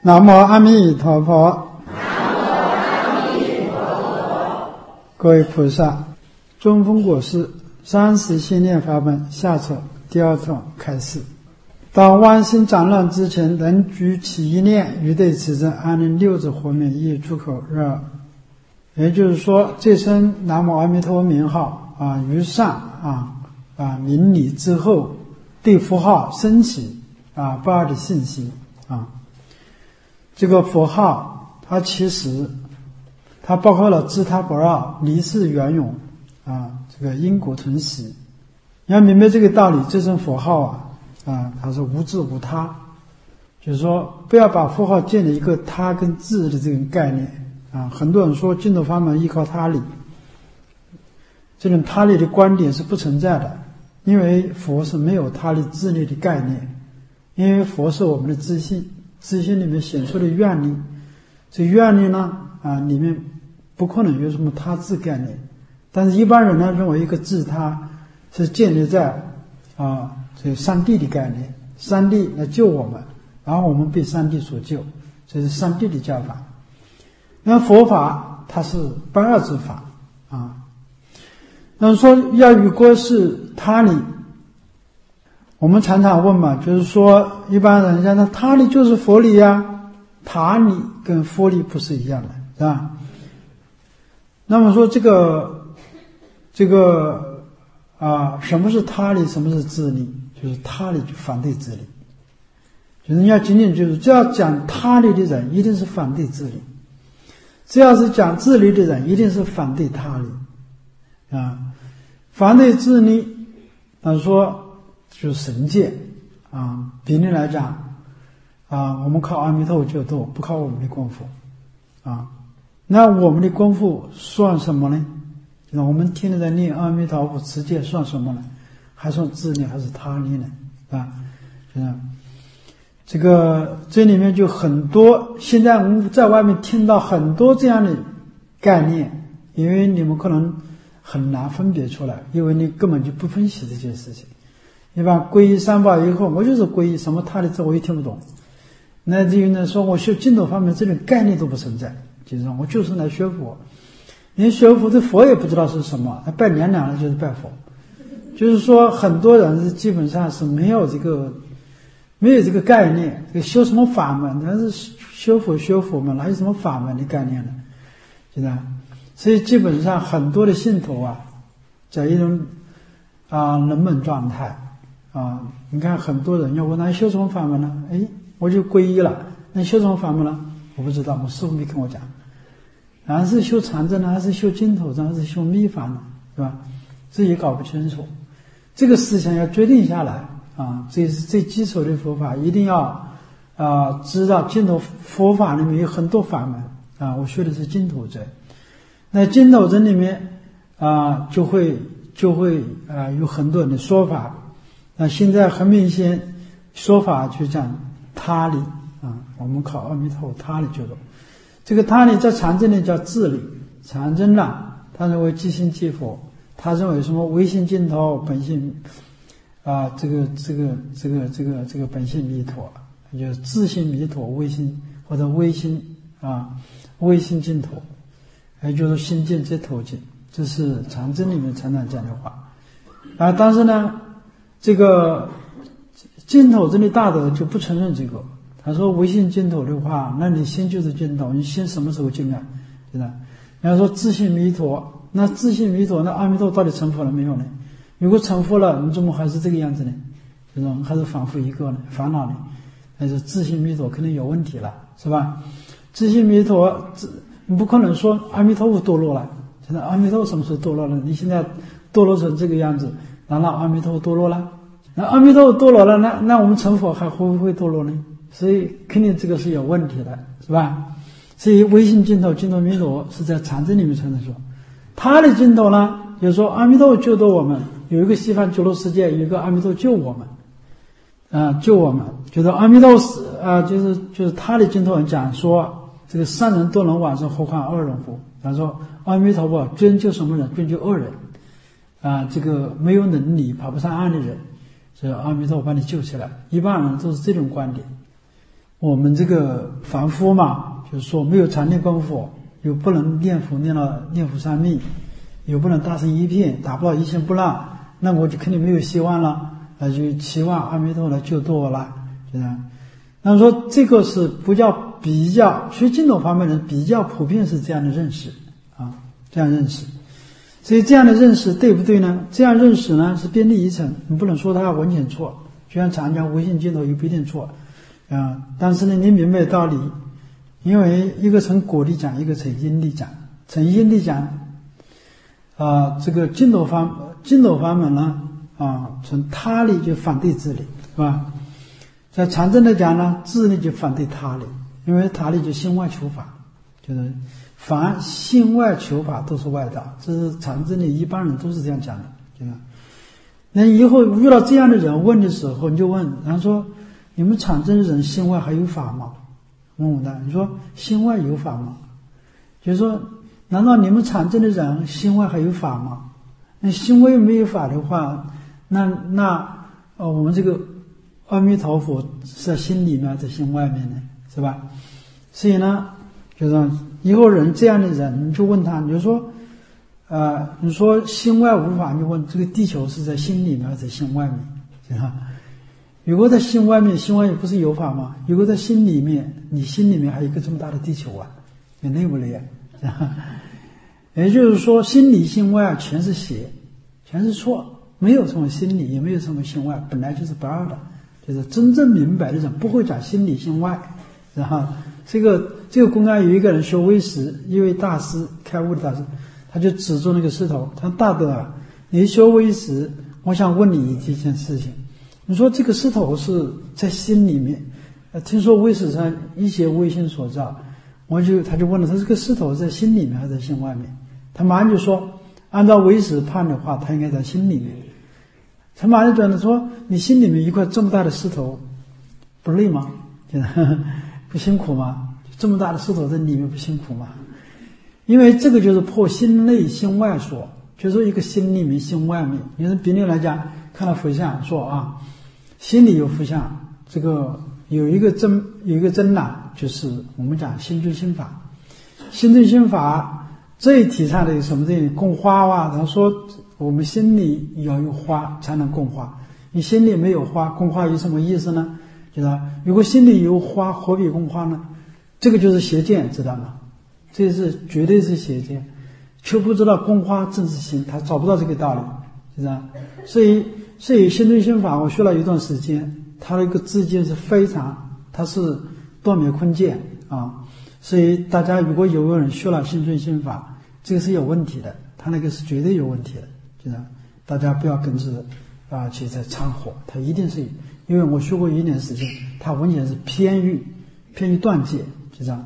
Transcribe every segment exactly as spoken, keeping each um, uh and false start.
南无阿弥陀佛。 南无阿弥陀佛。 各位菩萨，中峰果师三十心念法门下册第二册开始。当万心杂乱之前，能举起一念，于对此真安宁六字活名一出口热。也就是说，这声南无阿弥陀佛名号啊，于上啊啊明理之后，对佛号升起啊不二的信心啊。这个佛号它其实它包括了自他不二、离世圆融啊，这个因果存习。你要明白这个道理，这声佛号啊啊它是无自无他，就是说不要把佛号建立一个他跟自的这种概念啊。很多人说净土法门依靠他力，这种他力的观点是不存在的，因为佛是没有他力自力的概念，因为佛是我们的自信，自信里面显出的愿力，这愿力呢啊里面不可能有什么他自概念，但是一般人呢认为一个自他是建立在啊这个上帝的概念，上帝来救我们，然后我们被上帝所救，这是上帝的教法。那佛法它是不二之法啊。那说要与过世他力，我们常常问嘛，就是说一般人家那他力就是佛理呀，他力跟佛理不是一样的，是吧？那么说这个这个啊，什么是他力，什么是自力？就是他力就反对自力，就是你要仅仅就是只要讲他力的人，一定是反对自力；只要是讲自力的人，一定是反对他力啊。反对自力，他说就是神界啊。比例来讲啊，我们靠阿弥陀佛救度，不靠我们的功夫啊。那我们的功夫算什么呢？我们天天在念阿弥陀佛持戒算什么呢？还算自力还是他力呢？啊，就是这个这里面就很多，现在我们在外面听到很多这样的概念，因为你们可能很难分别出来，因为你根本就不分析这件事情。一般皈依三宝以后，我就是皈依什么他的这我也听不懂。那至于呢，说我学净土方面这种概念都不存在，就是说我就是来学佛。连学佛的佛也不知道是什么，他拜娘娘了就是拜佛。就是说很多人是基本上是没有这个没有这个概念，这个修什么法门，但是修佛修佛嘛，哪有什么法门的概念呢？是吧？所以基本上很多的信徒啊，在一种啊冷门状态啊。你看很多人要问他修什么法门呢？哎，我就皈依了。那修什么法门呢？我不知道，我师父没跟我讲。还是修禅证呢，还是修净土呢，还是修密法呢？是吧？这也搞不清楚。这个思想要决定下来啊，这是最基础的佛法，一定要啊知道净土佛法里面有很多法门啊。我学的是净土真，那净土真里面啊就会就会啊有很多人的说法。那现在很明显说法就讲他力啊，我们靠阿弥陀佛他力救度。这个他力在禅真里叫自力，禅真呢他认为即心即佛，他认为什么唯心净土本性啊，这个这个这个这个这个本性弥陀，就是自性弥陀唯心或者唯心啊唯心净土，也就是心净即土净，这是禅真里面常常讲的话啊。但是呢，这个净土真的大德就不承认这个。他说唯心净土的话，那你心就是净土，你心什么时候净啊？对吧？人家说自性弥陀，那自性弥陀，那阿弥陀到底成佛了没有呢？如果成佛了，你怎么还是这个样子呢？就是还是反复一个呢？烦恼呢？但是自性弥陀肯定有问题了，是吧？自性弥陀，你不可能说阿弥陀佛堕落了。现在阿弥陀佛什么时候堕落了？你现在堕落成这个样子，难道阿弥陀佛堕落了？那阿弥陀佛堕落了，那那我们成佛还会不会堕落呢？所以肯定这个是有问题的，是吧？所以唯心净土、净土弥陀是在禅真里面才能说。他的净土呢，就是说阿弥陀佛救度我们，有一个西方极乐世界，有一个阿弥陀救我们，啊，救我们。就是阿弥陀是啊，就是就是他的净土人讲说，这个善人都能往生，何况恶人乎？他说阿弥陀佛专救什么人？专救恶人啊，这个没有能力爬不上岸的人，所以阿弥陀佛把你救起来。一般人都是这种观点。 我们这个凡夫嘛，就是说没有禅定功夫，又不能念佛念了念佛三昧，又不能大乘一片，达不到一心不乱，那我就肯定没有希望了，那就期望阿弥陀来救度我了，就这样。那么说这个是不叫比较，学净土方面的人比较普遍是这样的认识啊，这样认识。所以这样的认识对不对呢？这样认识呢是遍历一层，你不能说它完全错，就像常讲唯心净土也不一定错啊。但是呢，你明白道理，因为一个从果力讲，一个从因力讲。从因力讲，啊，这个净土方净土方面呢，啊，从他力就反对自力，是吧？在禅宗来讲呢，自力就反对他力，因为他力就心外求法，就是凡心外求法都是外道，这是禅宗里一般人都是这样讲的，对吧？那以后遇到这样的人问的时候，你就问，然后说你们禅宗的人心外还有法吗？问问他，你说心外有法吗？就是说，难道你们禅宗的人心外还有法吗？那心外没有法的话，那那呃，我们这个阿弥陀佛是在心里面，在心外面呢，是吧？所以呢，就是以后人这样的人，你就问他，你就说，呃，你说心外无法，你问这个地球是在心里面还是在心外面，是吧？如果在心外面，心外面不是有法吗？如果在心里面，你心里面还有一个这么大的地球啊，你累不累啊？是吧？也就是说，心里心外全是邪，全是错，没有什么心里，也没有什么心外，本来就是不二的。就是真正明白的人不会讲心里心外，然后这个这个公安有一个人学唯识，一位大师开悟的大师，他就指住那个石头，他说大德啊，你学唯识，我想问你一件事情，你说这个石头是在心里面，呃，听说唯识上一切唯心所造，我就他就问了，他这个石头在心里面还是在心外面？他马上就说，按照唯识判的话，他应该在心里面。他马上转的说，你心里面一块这么大的石头，不累吗？不辛苦吗？这么大的石头在里面不辛苦吗？因为这个就是破心内心外说，就是一个心里面心外面。你说比例来讲，看到佛像说啊，心里有佛像，这个有一个真有一个真呐，就是我们讲心尊心法，心尊心法这一提倡的有什么？这供花啊，然后说我们心里要有花才能供花，你心里没有花，供花有什么意思呢？就是如果心里有花，何必供花呢？这个就是邪见，知道吗？这是绝对是邪见，却不知道供花正是心，他找不到这个道理，是吧？所以，所以心尊心法，我学了一段时间，它的一个字见是非常，它是断灭坤见啊。所以大家如果有人学了心尊心法，这个是有问题的，他那个是绝对有问题的，就是大家不要跟着啊去在掺和，他一定是，因为我学过一年时间，他完全是偏于偏于断戒，就这样。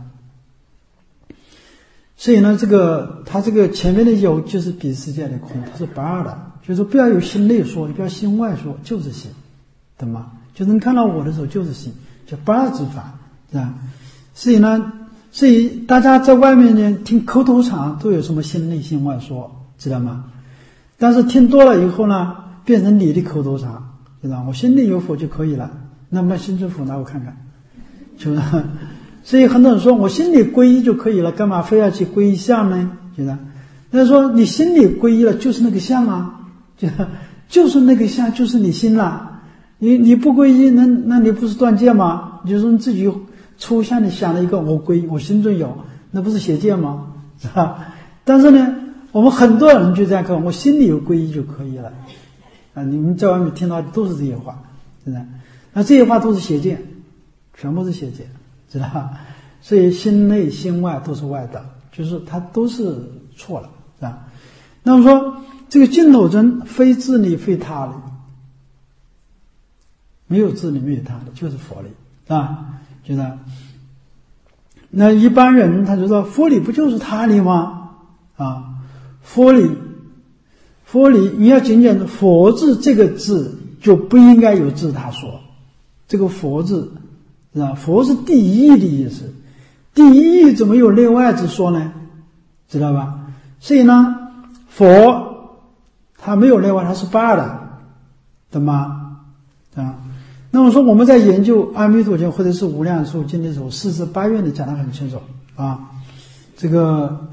所以呢，这个他这个前面的有就是比世界的空，它是不二的，就是说不要有心内说，不要心外说，就是心，懂吗？就是你看到我的时候就是心，叫不二之法，是吧？所以呢，所以大家在外面呢听口头禅都有什么心内心外说，知道吗？但是听多了以后呢，变成你的口头禅，知道吗？我心里有佛就可以了，那么心中佛拿我看看，是不是？所以很多人说我心里皈依就可以了，干嘛非要去皈依相呢？觉得，那说你心里皈依了，就是那个相啊，觉得就是那个相，就是你心啦。你你不皈依，那那你不是断戒吗？你就说你自己抽象的想了一个我皈依，我心中有，那不是邪见吗？是吧？但是呢，我们很多人就这样看，我心里有皈依就可以了啊。你们在外面听到的都是这些话，是吧？那这些话都是邪见，全部是邪见。知道吧？所以心内心外都是外道，就是它都是错了，是吧？那么说这个净土宗非自利非他利，没有自利没有他利，就是佛理，是吧？觉得那一般人他就说佛理不就是他理吗？啊，佛理佛理你要仅仅佛字这个字就不应该有自他说，这个佛字是吧？佛是第一义的意思，第一义怎么有内外之说呢？知道吧？所以呢，佛它没有内外，它是不二的，懂吗？啊， 那么说我们在研究阿弥陀经或者是无量寿经的时候，四十八愿里讲得很清楚啊。这个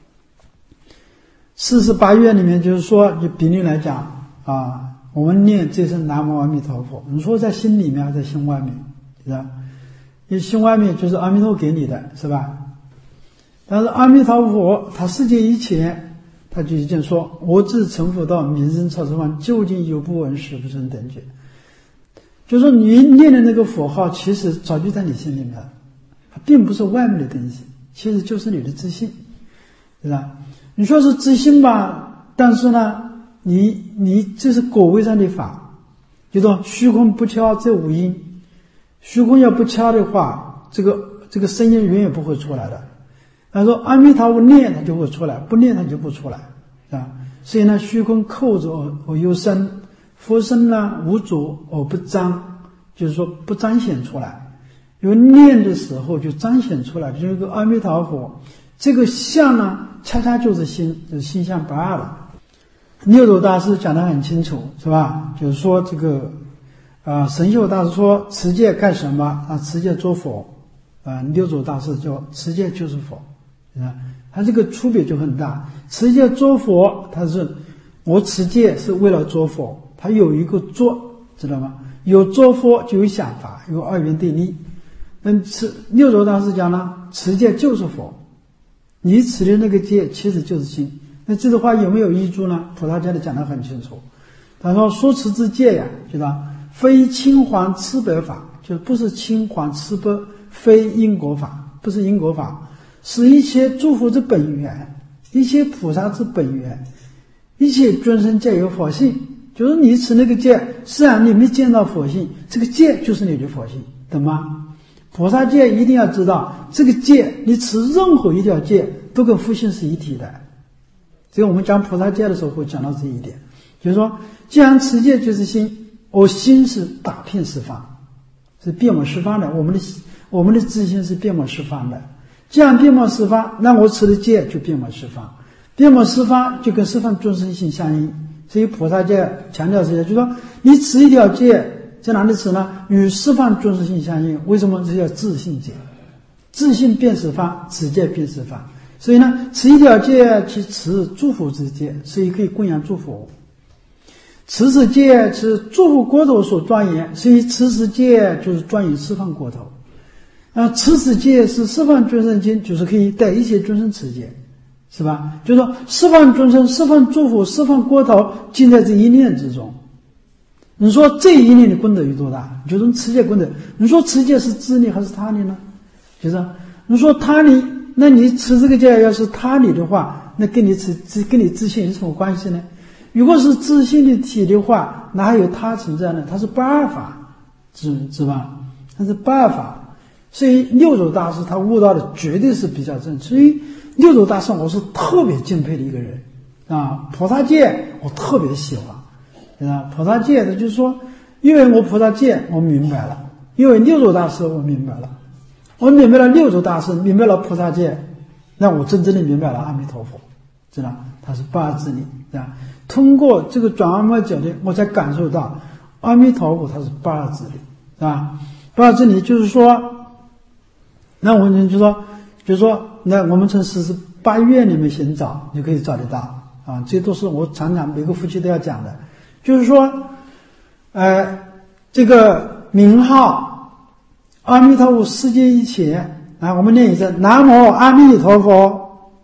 四十八愿里面就是说，就比例来讲啊，我们念这声南无阿弥陀佛，你说在心里面还是在心外面，是吧？因为心外面就是阿弥陀给你的，是吧？但是阿弥陀佛他世界以前他就已经说，我自成佛道，名人超十方，究竟有不闻实不生等觉。就是说你念的那个佛号其实早就在你心里面了，它并不是外面的东西，其实就是你的自信，是吧？你说是自信吧，但是呢你你这是果位上的法，就说虚空不敲这五音，虚空要不敲的话，这个这个声音永远不会出来的。他说阿弥陀佛念它就会出来，不念它就不出来，啊，所以呢虚空扣着而而有声，佛声呢无着而不彰，就是说不彰显出来，因为念的时候就彰显出来，就是个阿弥陀佛这个相呢恰恰就是心，就是心相不二了。六祖大师讲得很清楚，是吧？就是说这个啊、呃，神秀大师说持戒干什么啊？持戒做佛啊、呃，六祖大师叫持戒就是佛，啊，他这个区别就很大。持戒做佛，他是我持戒是为了做佛，他有一个做，知道吗？有做佛就有想法，有二元对立。那持六祖大师讲呢，持戒就是佛，你持的那个戒其实就是心。那这句话有没有依据呢？菩萨戒里讲得很清楚，他说说持之戒呀，知道非青黄赤白法，就不是青黄赤白，非因果法，不是因果法，是一切诸佛之本源，一切菩萨之本源，一切众生皆有佛性。就是你持那个戒，实际上你没见到佛性，这个戒就是你的佛性，懂吗？菩萨戒一定要知道，这个戒你持任何一条戒都跟佛性是一体的。所以我们讲菩萨戒的时候会讲到这一点，就是说既然持戒就是心，我心是打遍十方，是遍满十方的，我们的我们的自心是遍满十方的。既然遍满十方，那我持的戒就遍满十方，遍满十方就跟十方众生性相应。所以菩萨戒强调这些，就是说你持一条戒在哪里持呢？与十方众生性相应。为什么？这叫自性戒，自性遍十方，持戒遍十方。所以呢，持一条戒去持诸佛之戒，所以可以供养诸佛。持此戒是诸佛国土所庄严，所以持此戒就是庄严十方国土。啊，持此戒是十方众生经，就是可以带一切众生持戒，是吧？就是说十方众生、十方诸佛、十方国土尽在这一念之中。你说这一念的功德有多大？就是持戒功德。你说持戒是自利还是他利呢？就是你说他利，那你持这个戒要是他利的话，那跟你持跟你自信有什么关系呢？如果是自信的体的话，哪还有他存在呢？他是不二法，知知吧？他是不二法。所以六祖大师他悟到的绝对是比较正。所以六祖大师我是特别敬佩的一个人啊。菩萨戒我特别喜欢啊。菩萨戒的就是说，因为我菩萨戒我明白了，因为六祖大师我明白了，我明白了六祖大师，明白了菩萨戒，那我真正的明白了阿弥陀佛，知道他是不二之理啊。通过这个转阿摩角的，我才感受到阿弥陀佛他是不二之理啊。不二之理就是说，那我们就说，就是说，那我们从四十八愿里面寻找，你可以找得到啊。这都是我常常每个夫妻都要讲的，就是说，呃，这个名号阿弥陀佛世界以前啊，我们念一声南无阿弥陀佛。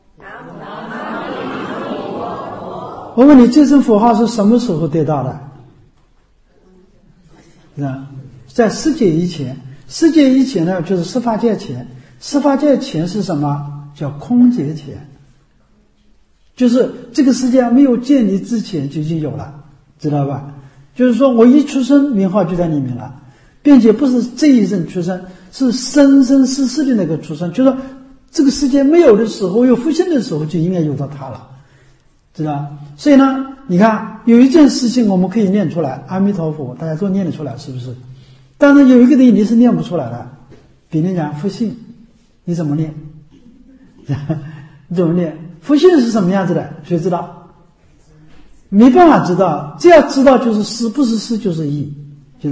我问你，这声佛号是什么时候得到的？是吧？在世界以前。世界以前呢，就是十法界前。十法界前是什么？叫空劫前，就是这个世界没有建立之前就已经有了，知道吧？就是说我一出生名号就在里面了，并且不是这一生出生，是生生世世的那个出生。就是说这个世界没有的时候，有复兴的时候，就应该有到它了，知道？所以呢，你看有一件事情我们可以念出来，阿弥陀佛，大家都念得出来，是不是？但是有一个东西你是念不出来的，比如讲复性，你怎么念？你怎么念？复性是什么样子的？谁知道？没办法知道，只要知道就是是，不是是就是义，知道？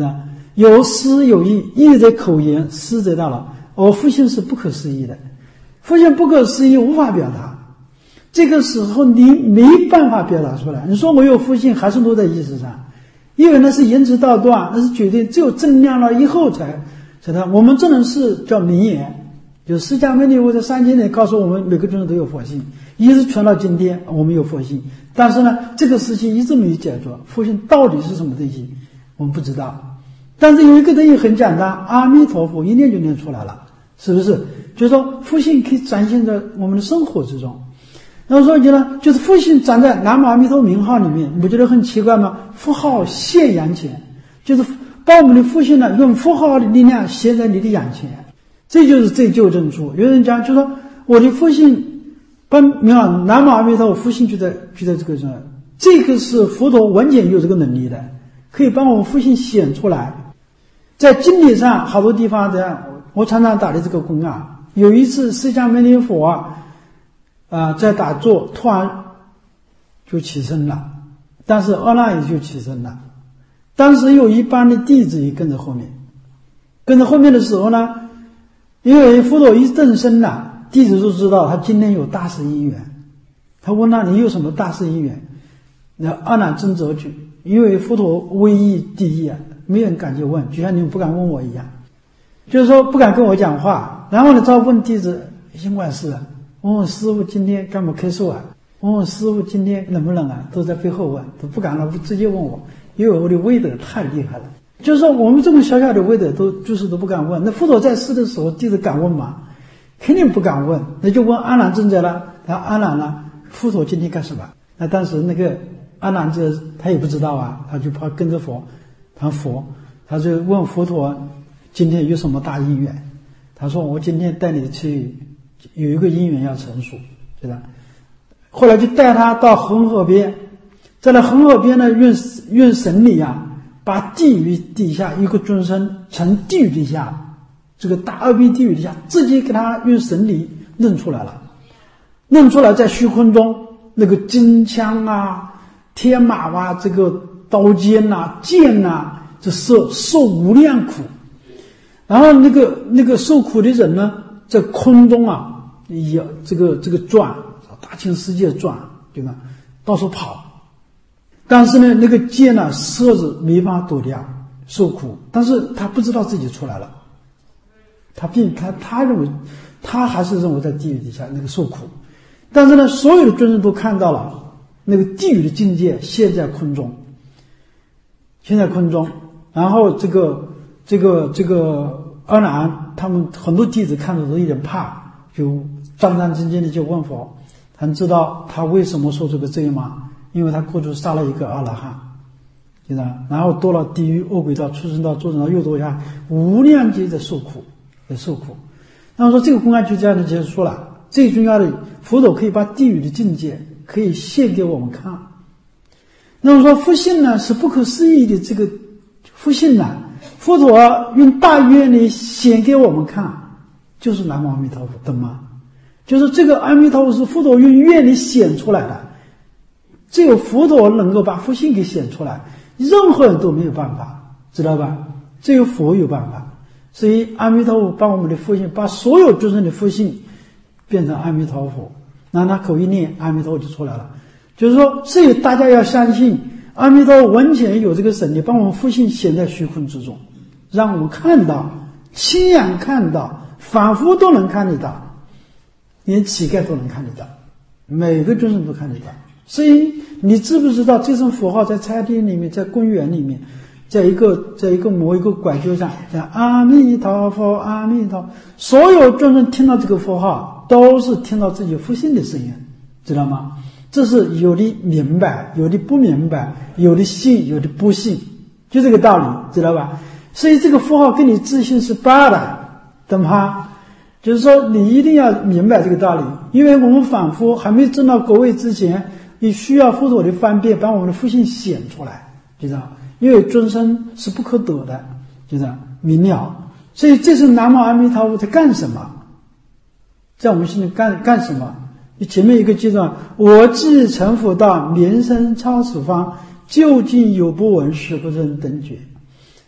有思有意，意则口言，思则大脑。而复性是不可思议的，复性不可思议，无法表达。这个时候你没办法表达出来。你说我有复性，还是落在意识上，因为那是言辞道断，那是绝对只有正量了以后才才它。我们这种是叫名言，就释迦牟尼佛在三千年告诉我们，每个众生都有佛性，一直传到今天，我们有佛性。但是呢，这个事情一直没有解决，佛性到底是什么东西，我们不知道。但是有一个东西很简单，阿弥陀佛一念就念出来了，是不是？就是说佛性可以展现在我们的生活之中。然后说觉得就是佛性站在南无阿弥陀名号里面，你不觉得很奇怪吗？佛号现眼前，就是把我们的佛性呢用佛号的力量现在你的眼前，这就是最究真处。有人讲就说我的佛性把名号南无阿弥陀佛性就在就在这个上，这个是佛陀完全有这个能力的，可以把我们佛性显出来。在经典上好多地方这样，我常常打的这个工啊。有一次释迦牟尼佛啊啊、呃，在打坐，突然就起身了，但是阿难也就起身了。当时有一般的弟子也跟着后面，跟着后面的时候呢，因为佛陀一正身了，弟子就知道他今天有大事因缘。他问他你有什么大事因缘？那阿难真责去，因为佛陀威仪第一啊，没人敢去问，就像你们不敢问我一样，就是说不敢跟我讲话。然后呢，再问弟子尽管是啊。问问师父今天干嘛开授啊？问问师父今天冷不冷啊？都在背后问，都不敢了，不直接问我，因为我的威德太厉害了。就是说我们这种小小的威德都就是都不敢问。那佛陀在世的时候，弟子敢问吗？肯定不敢问。那就问阿难正在了，他阿难呢？佛陀今天干什么？那当时那个阿难这他也不知道啊，他就怕跟着佛，他佛他就问佛陀今天有什么大因缘？他说我今天带你去。有一个因缘要成熟，对吧？后来就带他到恒河边，在那恒河边呢，用用神力啊，把地狱底下一个众生从地狱底下，这个大二逼地狱底下，直接给他用神力弄出来了，弄出来在虚空中，那个金枪啊、天马啊、这个刀尖啊、剑啊，这受受无量苦。然后那个那个受苦的人呢，在空中啊，也这个这个转，大千世界转，对吧？到处跑。但是呢，那个剑呢，射子没法躲掉，受苦。但是他不知道自己出来了，他并他他认为，他还是认为在地狱底下那个受苦。但是呢，所有的众生都看到了那个地狱的境界现在空中，现在空中。然后这个这个这个。阿难他们很多弟子看着都有点怕，就战战兢兢的就问佛，他们知道他为什么受这个罪吗？因为他过去杀了一个阿罗汉，对吧？然后堕了地狱恶鬼道、畜生道、畜生道又堕下无量劫的受苦，的受苦。那么说这个公案就这样的结束了。最重要的，佛陀可以把地狱的境界可以现给我们看。那么说佛性呢，是不可思议的这个佛性呢。佛陀用大愿力显给我们看，就是南无阿弥陀佛，懂吗？就是这个阿弥陀佛是佛陀用愿力显出来的，只有佛陀能够把佛性给显出来，任何人都没有办法，知道吧？只有佛有办法。所以阿弥陀佛把我们的佛性，把所有众生的佛性变成阿弥陀佛，让他口一念，阿弥陀佛就出来了。就是说，所以大家要相信阿弥陀佛完全有这个神力，把我们佛性显在虚空之中，让我们看到，亲眼看到，仿佛都能看得到，连乞丐都能看得到，每个众生都看得到。所以你知不知道这声佛号在餐厅里面，在公园里面，在一个在一个某一个拐角上讲阿弥陀佛阿弥陀佛，所有众生听到这个佛号都是听到自己佛性的声音，知道吗？这是有的明白，有的不明白，有的信，有的不信，就这个道理，知道吧？所以这个佛号跟你自信是八的，懂吗？就是说你一定要明白这个道理，因为我们凡夫还没证到果位之前，你需要佛陀的方便把我们的佛性显出来，知道？因为众生是不可得的，知道？明了。所以这是南无阿弥陀佛在干什么？在我们心里干干什么？你前面一个阶段，我既成佛道，名声超十方，究竟有不闻，实不真等觉。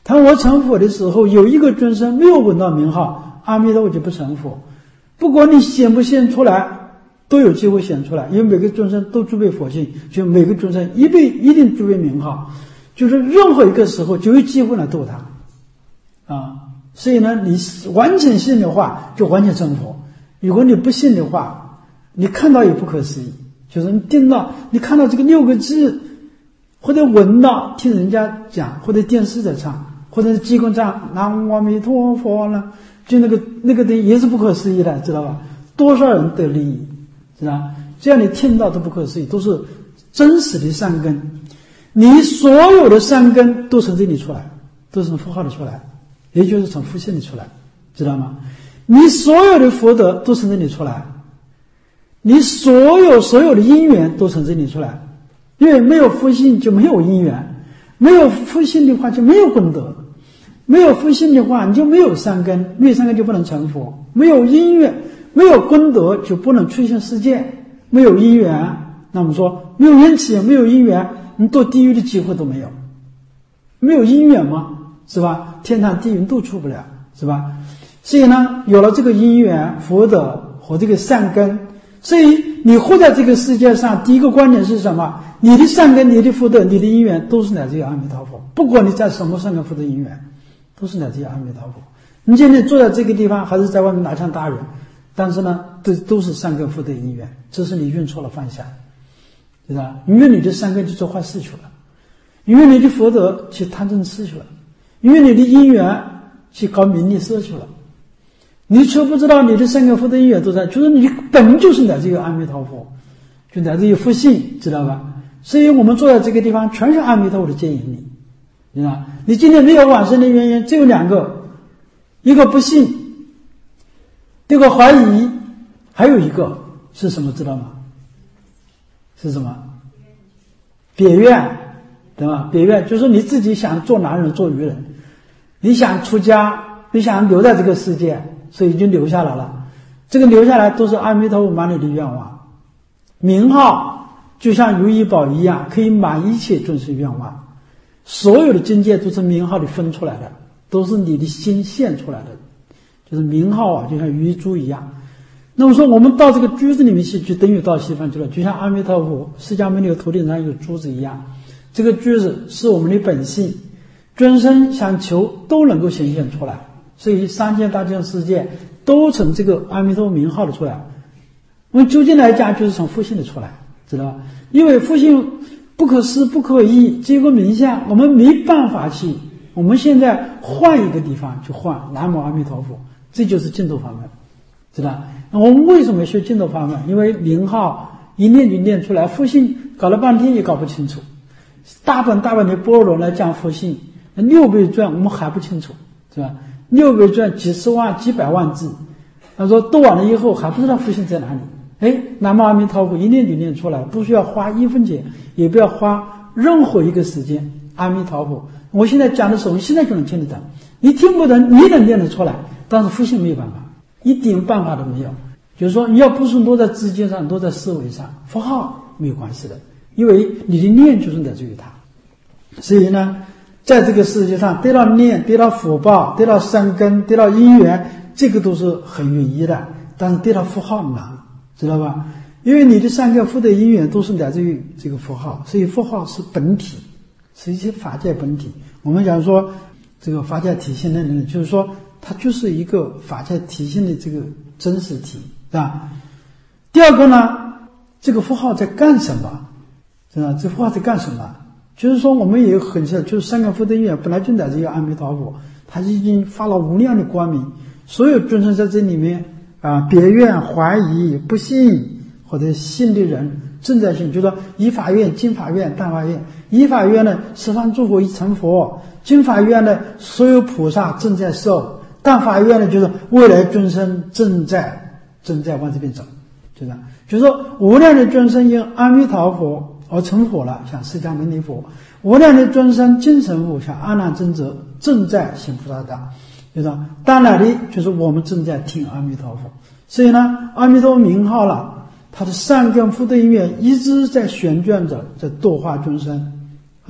当我成佛的时候，有一个众生没有闻到名号，阿弥陀佛就不成佛。不管你显不显出来，都有机会显出来，因为每个众生都具备佛性，就每个众生一备一定具备名号，就是任何一个时候就有机会来度他啊。所以呢，你完全信的话，就完全成佛；如果你不信的话，你看到也不可思议，就是你听到、你看到这个六个字，或者闻到听人家讲，或者电视在唱，或者是机关唱南无阿弥陀佛了，就那个那个东西也是不可思议的，知道吧？多少人得利益，知道吧？只要你听到都不可思议，都是真实的善根。你所有的善根都从这里出来，都是从佛号里出来，也就是从佛性里出来，知道吗？你所有的福德都从这里出来，你所有所有的因缘都从这里出来，因为没有福性就没有因缘，没有福性的话就没有功德，没有福性的话你就没有善根，没有善根就不能成佛，没有因缘没有功德就不能出现世界，没有因缘，那我们说没有缘起没有因缘，你堕地狱的机会都没有，没有因缘嘛，是吧？天堂地狱都出不了，是吧？所以呢，有了这个因缘福德和这个善根，所以你活在这个世界上，第一个观点是什么？你的善根、你的福德、你的因缘都是来自于阿弥陀佛，不管你在什么善根福德因缘，都是来自于阿弥陀佛。你今天坐在这个地方，还是在外面拿枪打人，但是呢，这都是善根福德因缘，这是你运错了方向，对吧？因为你的善根去做坏事去了，因为你的福德去贪嗔痴去了，因为你的因缘去搞名利色去了，你却不知道你的善根福德因缘都在，就是你本就是来自于阿弥陀佛，就来自于佛性，知道吧？所以我们坐在这个地方，全是阿弥陀佛的接引力，知道吧？你今天没有往生的原因只有两个，一个不信，第二个怀疑，还有一个是什么？知道吗？是什么？别愿，对吧？别愿就是你自己想做男人做女人，你想出家，你想留在这个世界，所以已经留下来了。这个留下来都是阿弥陀佛满你的愿望。名号就像如意宝一样，可以满一切众生愿望。所有的境界都是名号里分出来的，都是你的心现出来的。就是名号啊，就像如意珠一样。那么说我们到这个珠子里面去，就等于到西方去了，就像阿弥陀佛释迦牟尼的头顶上有珠子一样。这个珠子是我们的本性，众生想求都能够显现出来，所以三界大千世界都从这个阿弥陀佛名号的出来。我们究竟来讲，就是从佛性的出来，知道吧？因为佛性不可思不可议，这个名相我们没办法去，我们现在换一个地方去换南无阿弥陀佛，这就是净土法门，知道？那我们为什么学净土法门？因为名号一念就念出来，佛性搞了半天也搞不清楚，大本大本的般若来讲佛性，六倍传我们还不清楚，是吧？六倍传几十万几百万字，他说读完了以后还不知道佛性在哪里。哎，南无阿弥陀佛一念就念出来，不需要花一分钱，也不要花任何一个时间。阿弥陀佛，我现在讲的时候，你现在就能听得懂。你听不懂，你能念得出来，但是佛性没有办法，一点办法都没有。就是说，你要不是落在知见上，落在思维上，佛号没有关系的，因为你的念就是来自于它。所以呢，在这个世界上，得到念，得到福报，得到善根，得到因缘，这个都是很容易的，但是得到佛号难。知道吧？因为你的善根福德因缘都是来自于这个佛号，所以佛号是本体，是一些法界本体。我们讲说这个法界体现的人，就是说它就是一个法界体现的这个真实体，是吧？第二个呢，这个佛号在干什么？是吧？这佛号在干什么？就是说我们也很清楚，就是善根福德因缘本来就来自于阿弥陀佛，他已经发了无量的光明，所有众生在这里面。啊，别愿、怀疑、不信或者信的人正在信，就是说依法愿、经法愿、大法愿。依法愿呢，十方诸佛已成佛；经法愿呢，所有菩萨正在受；大法愿呢，就是未来众生正在正在往这边走，就这样。就是说，无量的众生因阿弥陀佛而成佛了，像释迦牟尼佛；无量的众生经成佛，像阿难尊者正在行菩萨道。就是说当然的就是我们正在听阿弥陀佛，所以呢，阿弥陀佛名号了，他的善根福德因缘一直在旋转着，在度化众生。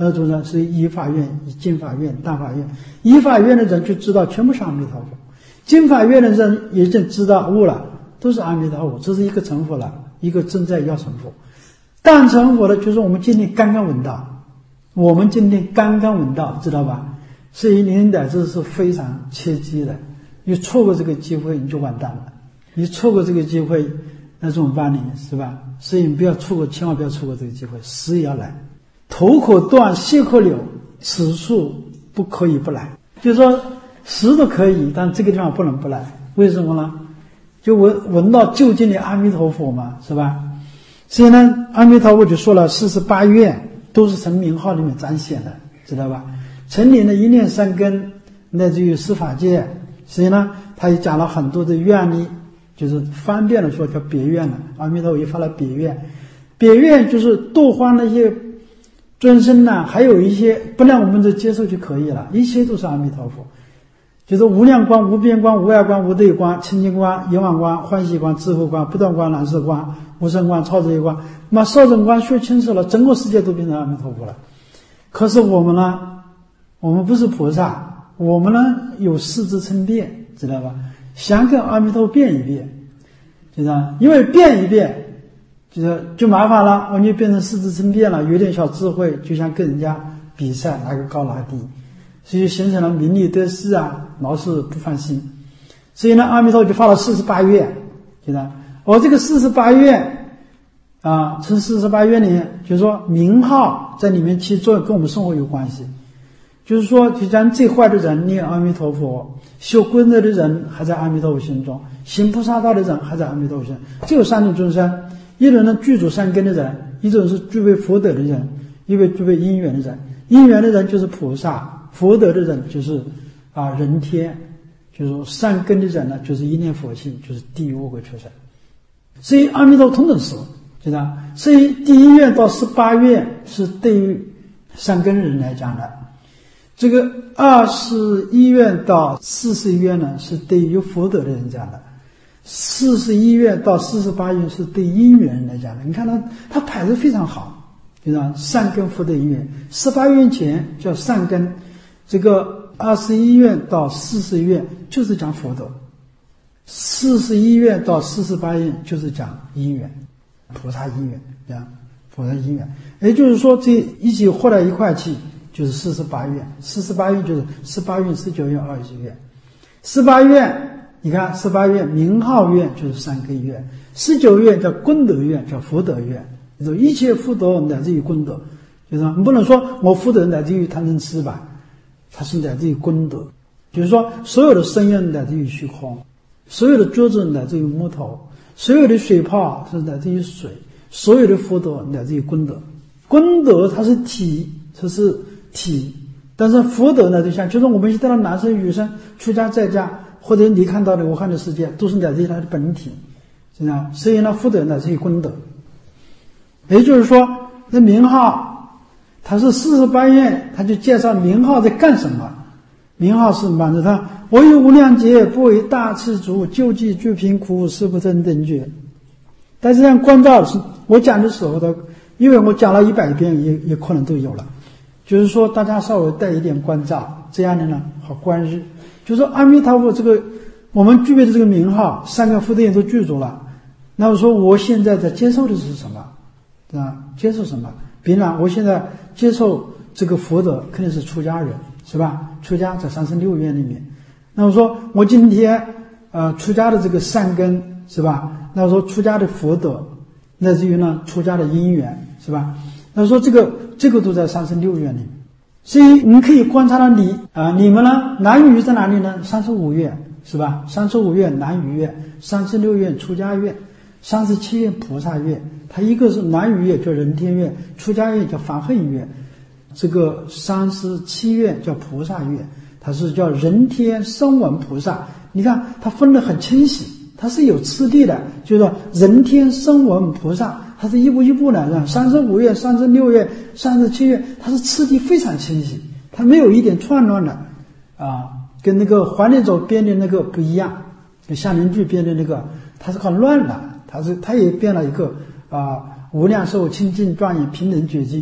那种呢是一法院、经法院、大法院。一法院的人就知道全部是阿弥陀佛，经法院的人也就知道悟了，都是阿弥陀佛，这是一个成佛了，一个正在要成佛。但成佛的就是我们今天刚刚闻到，我们今天刚刚闻到，知道吧？所以您的这是非常切记的，你错过这个机会你就完蛋了，你错过这个机会那怎么办呢？是吧？所以你不要错过，千万不要错过这个机会，死也要来。头可断，血可流，此处不可以不来。就是说死都可以，但这个地方不能不来。为什么呢？就闻闻到就近的阿弥陀佛嘛，是吧？所以呢，阿弥陀佛就说了，四十八愿都是从名号里面彰显的，知道吧？成年的一念三根，乃至于十法界，所以呢，他也讲了很多的愿力，就是方便的说叫别愿了。阿弥陀佛也发了别愿，别愿就是度化那些尊生呢，还有一些不让我们的接受就可以了，一切都是阿弥陀佛。就是无量光、无边光、无碍光、无对光、清净光、圆满光、欢喜光、智慧光、不断光、难事光、无生光、超智光，那少正光学清楚了，整个世界都变成阿弥陀佛了。可是我们呢，我们不是菩萨，我们呢有四支称变，知道吧？想跟阿弥陀佛变一变，知道？因为变一变，就是就麻烦了，我们就变成四支称变了，有点小智慧，就像跟人家比赛哪个高哪低。所以形成了名利得失啊，老是不放心。所以呢，阿弥陀佛就发了四十八愿，记得我这个四十八愿啊，这四十八愿里面，就是说名号在里面起作用，跟我们生活有关系。就是说，就像最坏的人念阿弥陀佛，修功德的人还在阿弥陀佛心中，行菩萨道的人还在阿弥陀佛心中。只有三种众生：一种呢具足三根的人，一种是具备福德的人，一位具备因缘的人。因缘的人就是菩萨。福德的人就是啊人天，就是说善根的人呢，就是一念佛性，就是地狱恶鬼畜生。所以阿弥陀佛同等是，知道？所以第一愿到十八愿是对于善根人来讲的，这个二十一愿到四十一愿呢是对于有福德的人讲的，四十一愿到四十八愿是对因缘人来讲的。你看他他排得非常好，知道？善根福德因缘，十八愿前叫善根。这个二十一愿到四十愿就是讲福德，四十一愿到四十八愿就是讲因缘，菩萨因缘，这样菩萨因缘。也就是说，这一起合在一块去，就是四十八愿。四十八愿就是十八愿、十九愿、二十愿。十八愿，你看十八愿名号愿就是三根愿，十九愿叫功德愿，叫福德愿。你说一切福德乃至于功德，就是说你不能说我福德乃至于贪嗔痴吧。它是乃至于功德，就是说所有的声音乃至于虚空，所有的桌子乃至于木头，所有的水泡是乃至于水，所有的福德乃至于功德。功德它是体，它是体，但是福德呢，就像就是我们现在的男生女生出家在家，或者你看到的我看的世界，都是乃至于它的本体，是这样。所以呢，福德乃至于功德。也就是说，这名号。他是四十八愿，他就介绍名号在干什么。名号是满足他，我有无量劫，不为大赤足，救济诸贫苦，誓不增等觉。但是这样关照是我讲的时候的，因为我讲了一百遍，也也可能都有了。就是说，大家稍微带一点关照，这样的呢好观日。就是说，阿弥陀佛这个我们具备的这个名号，三个福德愿都具足了。那我说，我现在在接受的是什么？对吧？接受什么？比如我现在接受这个福德，肯定是出家人，是吧？出家在三十六愿里面。那我说我今天呃出家的这个善根，是吧？那我说出家的福德，乃至于呢出家的因缘，是吧？那我说这个这个都在三十六愿里面。所以你可以观察到你啊、呃，你们呢南语在哪里呢？三十五愿，是吧？三十五愿南语愿，三十六愿出家愿，三十七愿菩萨愿。它一个是南语愿叫人天愿，出家愿叫梵恨愿，这个三十七愿叫菩萨愿，它是叫人天声闻菩萨。你看它分得很清晰，它是有次第的，就是说人天声闻菩萨，它是一步一步的，三十五愿、三十六愿、三十七愿，它是次第非常清晰，它没有一点串乱的啊，跟那个黄念祖编的那个不一样，跟夏灵居编的那个它是很乱的，它是它也编了一个。啊，无量寿清净庄严平等觉寂，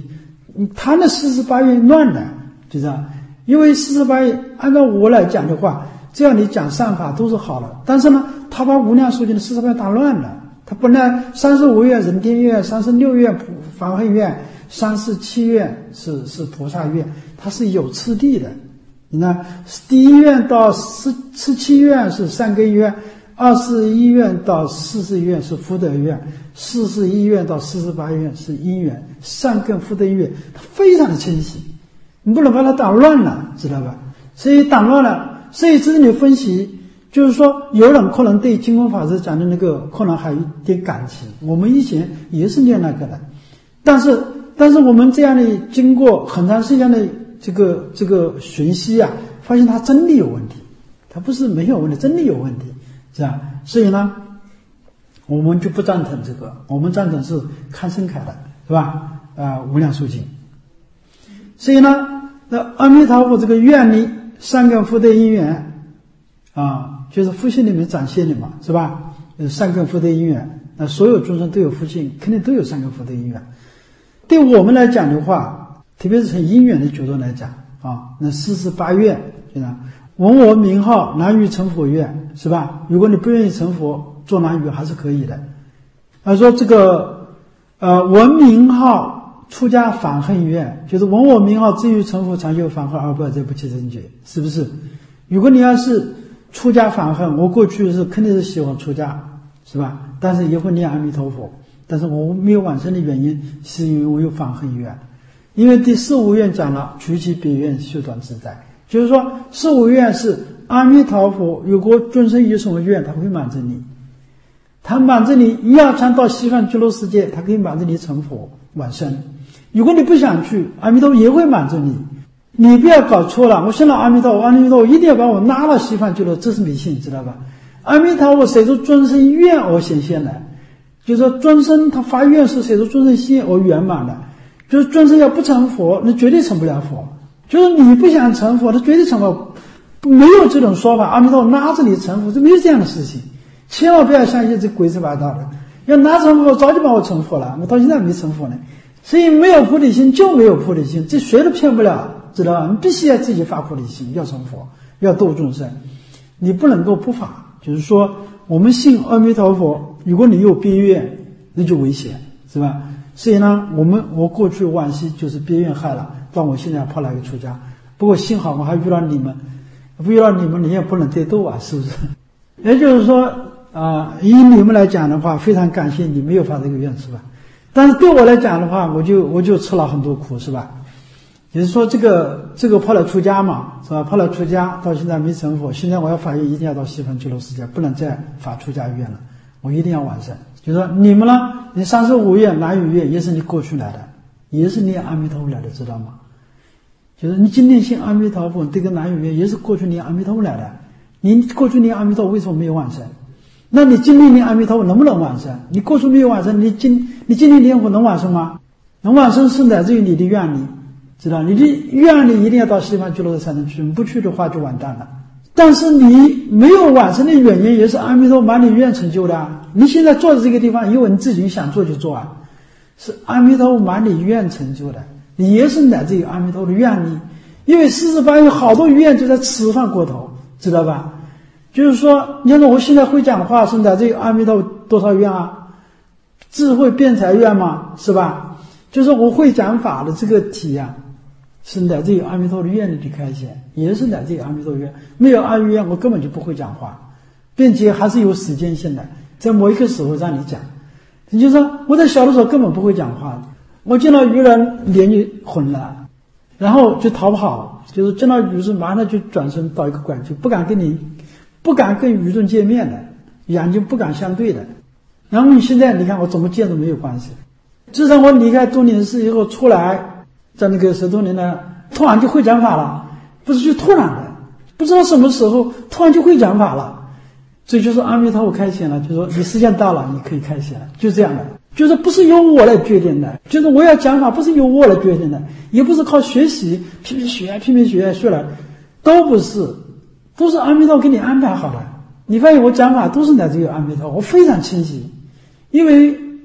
你他那四十八愿乱了，就这样。因为四十八愿按照我来讲的话，这样你讲善法都是好的，但是呢，他把无量寿经的四十八愿打乱了。他本来三十五愿人天愿，三十六愿梵行愿，三十七愿是是菩萨愿，它是有次第的。你看，第一愿到十十七愿是善根愿，二十一愿到四十愿是福德愿，四十一愿到四十八愿是因缘，善根福德因缘，它非常的清晰，你不能把它打乱了，知道吧？所以打乱了，所以这里分析，就是说有人可能对金光法师讲的那个可能还有一点感情，我们以前也是念那个的，但是但是我们这样的经过很长时间的这个这个寻析啊，发现它真的有问题，它不是没有问题，真的有问题，是吧？所以呢，我们就不赞成这个，我们赞成是看盛凯的，是吧？啊、呃，无量寿经。所以呢，那阿弥陀佛这个愿力善根福德因缘啊，就是福性里面展现的嘛，是吧？就是善根福德因缘，那所有众生都有福性，肯定都有善根福德因缘。对我们来讲的话，特别是从因缘的角度来讲啊，那四十八愿，对吧？闻我名号，难于成佛愿，是吧？如果你不愿意成佛，做难于还是可以的。他说这个呃闻名号出家反恨愿，就是闻我名号至于成佛，常修反恨而不在不起正觉，是不是？如果你要是出家反恨，我过去是肯定是喜欢出家，是吧？但是也会念阿弥陀佛，但是我没有往生的原因，是因为我有反恨愿。因为第四五愿讲了，除其别愿，修短自在。就是说，四五愿是阿弥陀佛，如果众生有什么愿，他会满足你。他满足你，你要想到西方极乐世界，他可以满足你成佛往生。如果你不想去，阿弥陀佛也会满足你。你不要搞错了，我信了阿弥陀佛，阿弥陀佛一定要把我拉到西方极乐，这是迷信，知道吧？阿弥陀佛随着众生愿而显现的，就是说众生他发愿是随着众生心而圆满的。就是众生要不成佛，那绝对成不了佛。就是你不想成佛，他绝对成佛，没有这种说法。阿弥陀佛拉着你成佛，这没有这样的事情。千万不要相信这鬼七八糟的。要拿成佛，早就把我成佛了，我到现在没成佛呢。所以没有菩提心就没有菩提心，这谁都骗不了，知道吧？你必须要自己发菩提心，要成佛，要度众生，你不能够不发。就是说，我们信阿弥陀佛，如果你有别愿，那就危险，是吧？所以呢，我们我过去惋惜就是别愿害了，但我现在跑来个出家。不过幸好我还遇到你们，遇到你们你也不能得斗啊，是不是？也就是说啊、呃，以你们来讲的话，非常感谢你没有发这个愿，是吧？但是对我来讲的话，我就我就吃了很多苦，是吧？也就是说，这个这个跑来出家嘛，是吧？跑来出家到现在没成佛，现在我要发愿一定要到西方极乐世界，不能再发出家愿了，我一定要完成。就是说你们呢，你三十五愿南语愿也是你过去来的，也是念阿弥陀佛来的，知道吗？就是你今天信阿弥陀佛，这个南语愿也是过去念阿弥陀佛来的。你过去念阿弥陀佛为什么没有完成？那你今天念阿弥陀佛能不能完成？你过去没有完成，你今你今天念佛能完成吗？能完成是来自于你的愿力，知道？你的愿力一定要到西方极乐才能去，不去的话就完蛋了。但是你没有完成的原因也是阿弥陀佛把你愿成就的啊。你现在坐在这个地方，因为你自己想做就做啊，是阿弥陀佛把你愿成就的，你也是来自于阿弥陀佛的愿力。因为四十八有好多愿就在吃饭过头，知道吧？就是说，你看我现在会讲话是来自于阿弥陀佛多少愿啊？智慧辩才愿嘛，是吧？就是我会讲法的这个体啊，是来自于阿弥陀佛的愿力的开显，也是来自于阿弥陀佛愿。没有阿弥愿，我根本就不会讲话，并且还是有时间性的，在某一个时候让你讲。你就说我在小的时候根本不会讲话，我见到愚人脸就红了，然后就逃跑，就是见到愚人马上就转身到一个拐去，不敢跟你，不敢跟愚人见面的，眼睛不敢相对的。然后你现在你看我怎么见都没有关系。自从我离开多年寺以后出来，在那个十多年呢，突然就会讲法了，不是就突然的，不知道什么时候突然就会讲法了。所以就是阿弥陀佛开显了，就说你时间到了，你可以开显了，就这样的。就是不是由我来决定的，就是我要讲法不是由我来决定的，也不是靠学习拼命学拼命学学来，都不是，都是阿弥陀佛给你安排好了。你发现我讲法都是来自于阿弥陀佛，我非常清晰。因为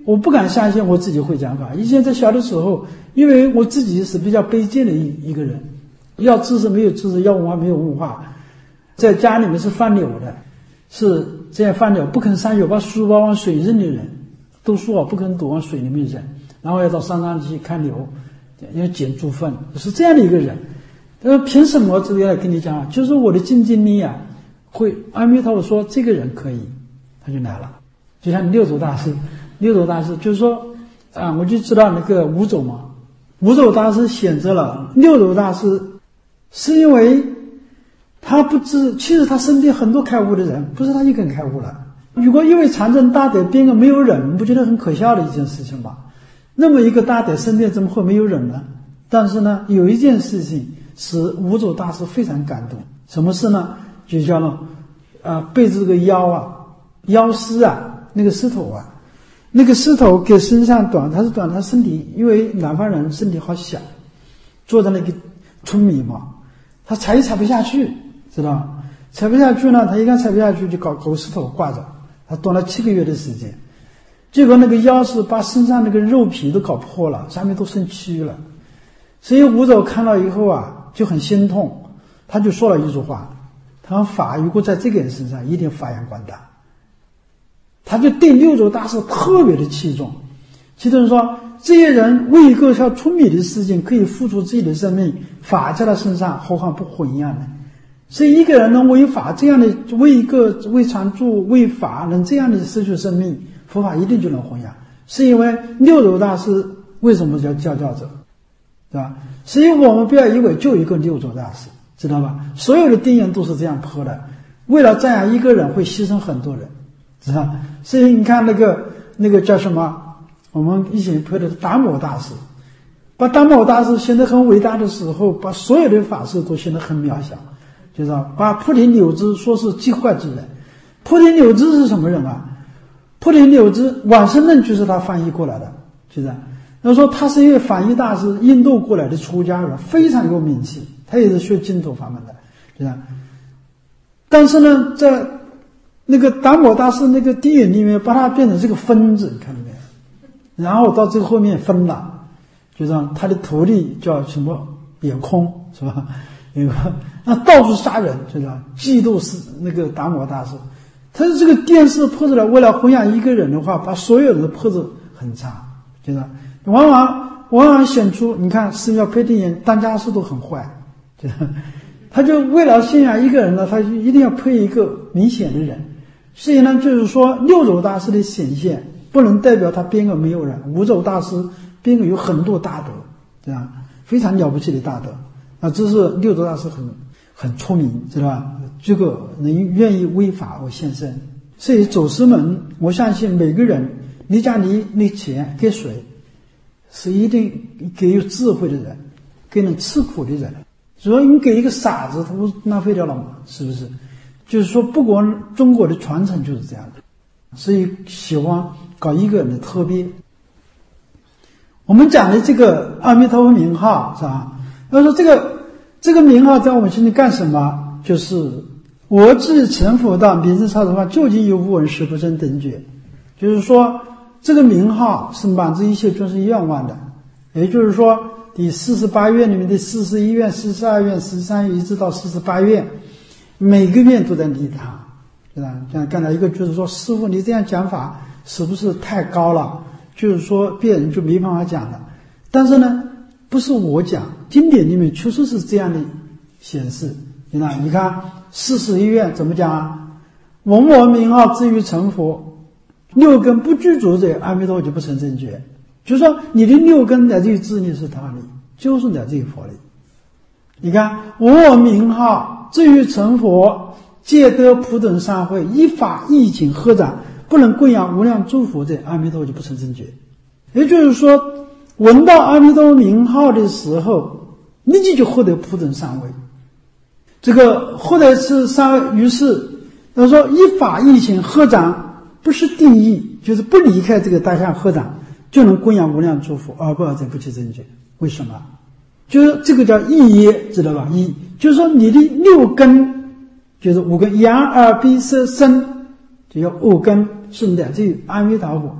我不敢相信我自己会讲法。以前在小的时候，因为我自己是比较卑贱的一一个人，要知识没有知识，要文化没有文化，在家里面是放牛的，是这样放牛，不肯上学，把书包往水扔的人，读书啊不肯读往水里面扔，然后要到山上去看牛，要捡猪粪，是这样的一个人。呃，凭什么这个来跟你讲啊？就是我的经经历啊，会阿弥陀佛说这个人可以，他就来了。就像六祖大师，六祖大师就是说啊，我就知道那个五祖嘛，五祖大师选择了六祖大师，是因为他不知，其实他身边很多开悟的人，不是他一个人开悟了。如果因为长征大德边个没有人，不觉得很可笑的一件事情吗？那么一个大德身边怎么会没有人呢？但是呢，有一件事情使五祖大师非常感动，什么事呢？就叫呢，啊，背着这个腰啊，腰丝啊，那个狮头啊，那个狮头给身上短，他是短，他身体因为南方人身体好小，坐在那个春米嘛，他踩也踩不下去，知道吗？踩不下去呢，他一看踩不下去，就搞狗狮头挂着，他短了七个月的时间，结果那个腰是把身上那个肉皮都搞破了，上面都生蛆了。所以五祖看到以后啊，就很心痛，他就说了一句话，他说法如果在这个人身上一定发扬光大。他就对六祖大师特别的器重，其中说这些人为一个像春米的事情可以付出自己的生命，法在他身上何况不混一样呢？所以一个人能为法这样的，为一个为常住为法能这样的失去生命，佛法一定就能弘扬。是因为六祖大师为什么叫教教者，对吧？所以我们不要以为就一个六祖大师，知道吧？所有的定言都是这样破的，为了这样一个人会牺牲很多人，知道吧？所以你看那个那个叫什么，我们以前破的达摩大师，把达摩大师显得很伟大的时候，把所有的法师都显得很渺小，就是把菩提柳枝说是极坏之人。菩提柳枝是什么人啊？菩提柳枝往生论就是他翻译过来的，就是他说他是一位翻译大师，印度过来的出家人，非常有名气，他也是学净土法门的，对吧？但是呢，在那个达摩大师那个地狱里面，把它变成这个分子，你看到没有？然后到这个后面分了，就让他的徒弟叫什么眼空，是吧？那到处杀人，知道吧？嫉妒是那个达摩大师，他是这个电视破出来，为了弘扬一个人的话，把所有人都破得很差，知道吧？往往往往显出，你看寺庙配定言，当家师都很坏，知道吧？他就为了信仰一个人呢，他就一定要配一个明显的人。所以呢，就是说六祖大师的显现不能代表他边个没有人，五祖大师边个有很多大德，对吧？非常了不起的大德。啊，这是六祖大师很很出名，知道吧？这个能愿意为法而献身。所以走师门，我相信每个人，你讲你你钱给谁，是一定给有智慧的人，给能吃苦的人。如果你给一个傻子，他不浪费掉了吗？是不是？就是说，不管中国的传承就是这样的，所以喜欢搞一个人的特别。我们讲的这个阿弥陀佛名号是吧？要说这个这个名号在我们心里干什么？就是我自成佛道，名字超的话，究竟有无闻十不生等觉。就是说，这个名号是满足一切众生愿望的。也就是说，第四十八愿里面的四十一愿、四十二愿、四十三愿，一直到四十八愿。每个愿都在利他，对吧？像刚才一个就是说，师父你这样讲法是不是太高了？就是说别人就没办法讲了。但是呢，不是我讲，经典里面确实是这样的显示。你看，你看四十一愿怎么讲啊？闻我名号至于成佛，六根不具足者，阿弥陀佛就不成正觉。就是说你的六根乃至于智力是他力，就是乃至于佛力。你看，闻我名号至于成佛，皆得普等善慧，依法义请合掌，不能供养无量诸佛者，阿弥陀佛就不成正觉。也就是说，闻到阿弥陀佛名号的时候，立即就获得普等善慧。这个获得是善慧，于是他说依法义请合掌，不是定义，就是不离开这个大象合掌，就能供养无量诸佛，而不而在不起正觉。为什么？就是这个叫意业，知道吧？意就是说你的六根，就是五根，眼耳鼻舌身，就叫五根，是乃至于阿弥陀佛。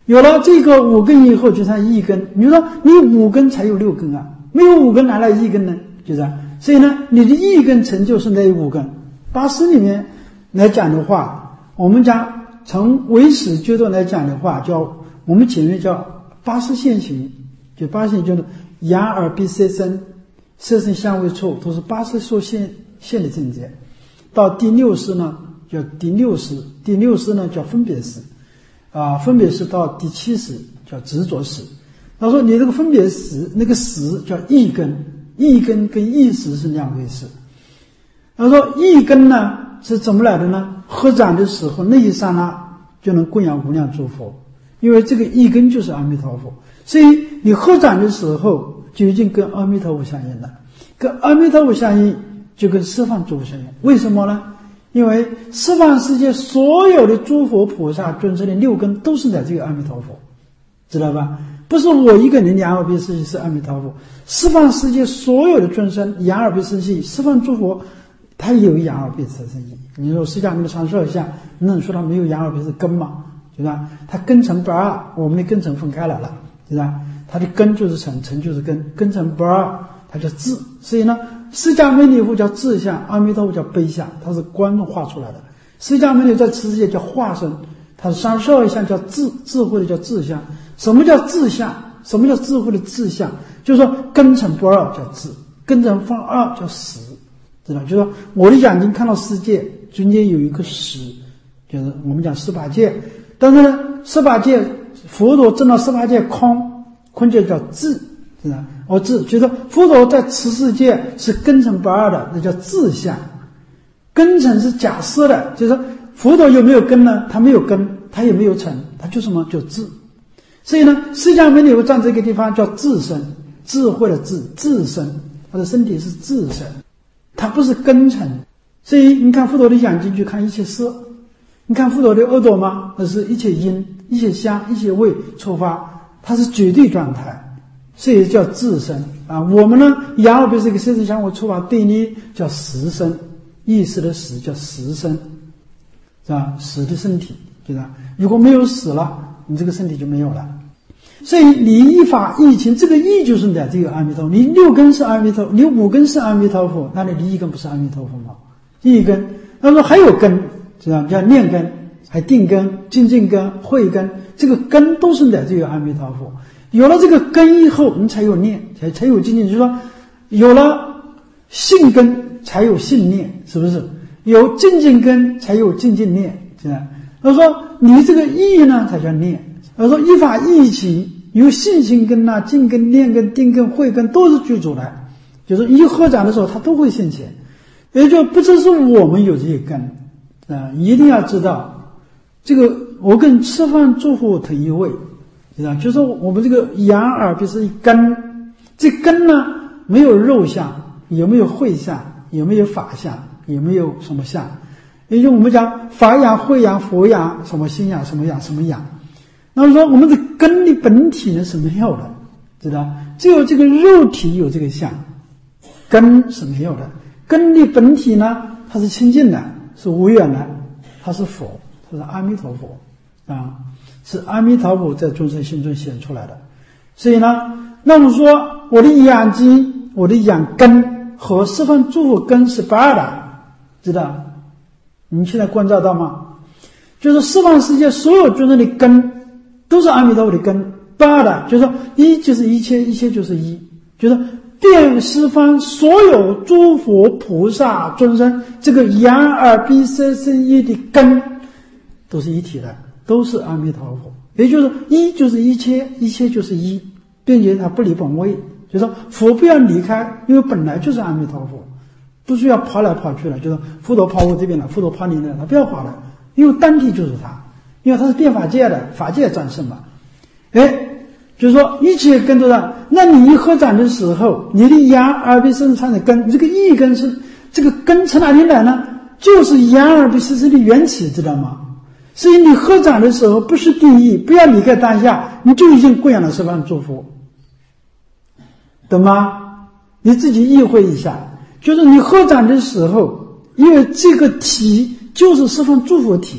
有了这个五根以后，就算一根。你说你五根才有六根啊，没有五根哪来一根呢？就是，所以呢，你的一根成就是那五根。八识里面来讲的话，我们讲从唯识阶段来讲的话，叫我们前面叫八识现行，就八识就是眼耳鼻舌身，色声香味触，都是八识所现现的境界。到第六识呢，叫第六识，第六识呢叫分别识，啊，分别识到第七识叫执着识。他说你这个分别识，那个识叫意根，意根跟意识是两回事。他说意根呢是怎么来的呢？合掌的时候那一刹那就能供养无量诸佛，因为这个意根就是阿弥陀佛，所以你合掌的时候就已经跟阿弥陀佛相应了，跟阿弥陀佛相应就跟十方诸佛相应。为什么呢？因为十方世界所有的诸佛菩萨尊者的六根都是在这个阿弥陀佛，知道吧？不是我一个人眼耳鼻舌身是阿弥陀佛，十方世界所有的尊生眼耳鼻舌身，十方诸佛他也有眼耳鼻舌身意。你说释迦牟尼长寿相，你能说他没有眼耳鼻舌根吗？对吧？他根尘不二，我们的根尘分开来了，对吧？他的根就是尘，尘就是根，根尘不二，他叫智。所以呢，释迦牟尼佛叫智相，阿弥陀佛叫悲相，他是观众画出来的。释迦牟尼在此世界叫化身，他是三十二相叫智，智慧的叫智相。什么叫智相？什么叫智慧的智相？就是说根尘不二叫智，根尘分二叫实，知道？就是说我的眼睛看到世界中间有一个实，就是我们讲十八界。但是呢，十八界佛陀证到十八界空，空就叫智，知道？哦，智就是佛陀在此世界是根尘不二的，那叫智相。根尘是假设的，就是说佛陀有没有根呢？他没有根，他也没有尘，他就什么叫智。所以呢，释迦牟尼佛站这个地方叫智身，智慧的智，智身，他的身体是智身，他不是根尘。所以你看佛陀的眼睛去看一切色，你看佛陀的耳朵吗？那是一切音、一切香、一切味触发，它是绝对状态，所以叫智身啊。我们呢，眼耳鼻舌身色香味触发对你叫实身，意识的实叫实身，是吧？实的身体，对吧？如果没有死了，你这个身体就没有了。所以你依法依情，这个依就是在这个阿弥陀佛。你六根是阿弥陀佛，你五根是阿弥陀佛，那你的一根不是阿弥陀佛吗？一根，他说还有根，知道叫念根，还定根、精进根、慧根，这个根都是在这个阿弥陀佛。有了这个根以后，你才有念，才才有精进。就是说，有了信根才有信念，是不是？有精进根才有精进念，知道？他说你这个意呢才叫念。他说依法依情，有信心根啊、静根、念根、定根、慧根都是具足的，就是一合掌的时候他都会现前。也就不只是我们有这些根啊，一定要知道这个我跟吃饭诸佛同一位，知道？就是我们这个眼耳鼻是一根，这根呢没有肉相，也没有慧相，也没有法相，也没有什么相。也就我们讲法养、慧养、佛养，什么心养、什么养、什么养。那么说我们的根的本体呢是没有的，知道？只有这个肉体有这个相，根是没有的。根的本体呢，它是清净的，是无缘的，它是佛，它是阿弥陀佛啊，是阿弥陀佛在众生心中显出来的。所以呢，那么说我的眼睛、我的眼根和十方诸佛根是不二的，知道？你现在观照到吗？就是十方世界所有众生的根都是阿弥陀佛的根，不二的，就是说一就是一切，一切就是一，就是遍十方所有诸佛菩萨众生，这个眼耳鼻舌身意的根都是一体的，都是阿弥陀佛。也就是一就是一切，一切就是一，并且它不离本位，就是说佛不要离开，因为本来就是阿弥陀佛，不需要跑来跑去了，就是佛陀跑我这边了，佛陀跑你那，他不要跑了，因为单体就是他，因为他是变法界的，法界战胜嘛。哎，就是说一切根都在，那你一合掌的时候，你的眼耳鼻舌身产的根，这个意根是这个根从哪里来呢？就是眼耳鼻舌身的缘起，知道吗？所以你合掌的时候不是定义，不要离开当下，你就已经供养了十方诸佛，懂吗？你自己意会一下，就是你合掌的时候，因为这个体就是十方诸佛体，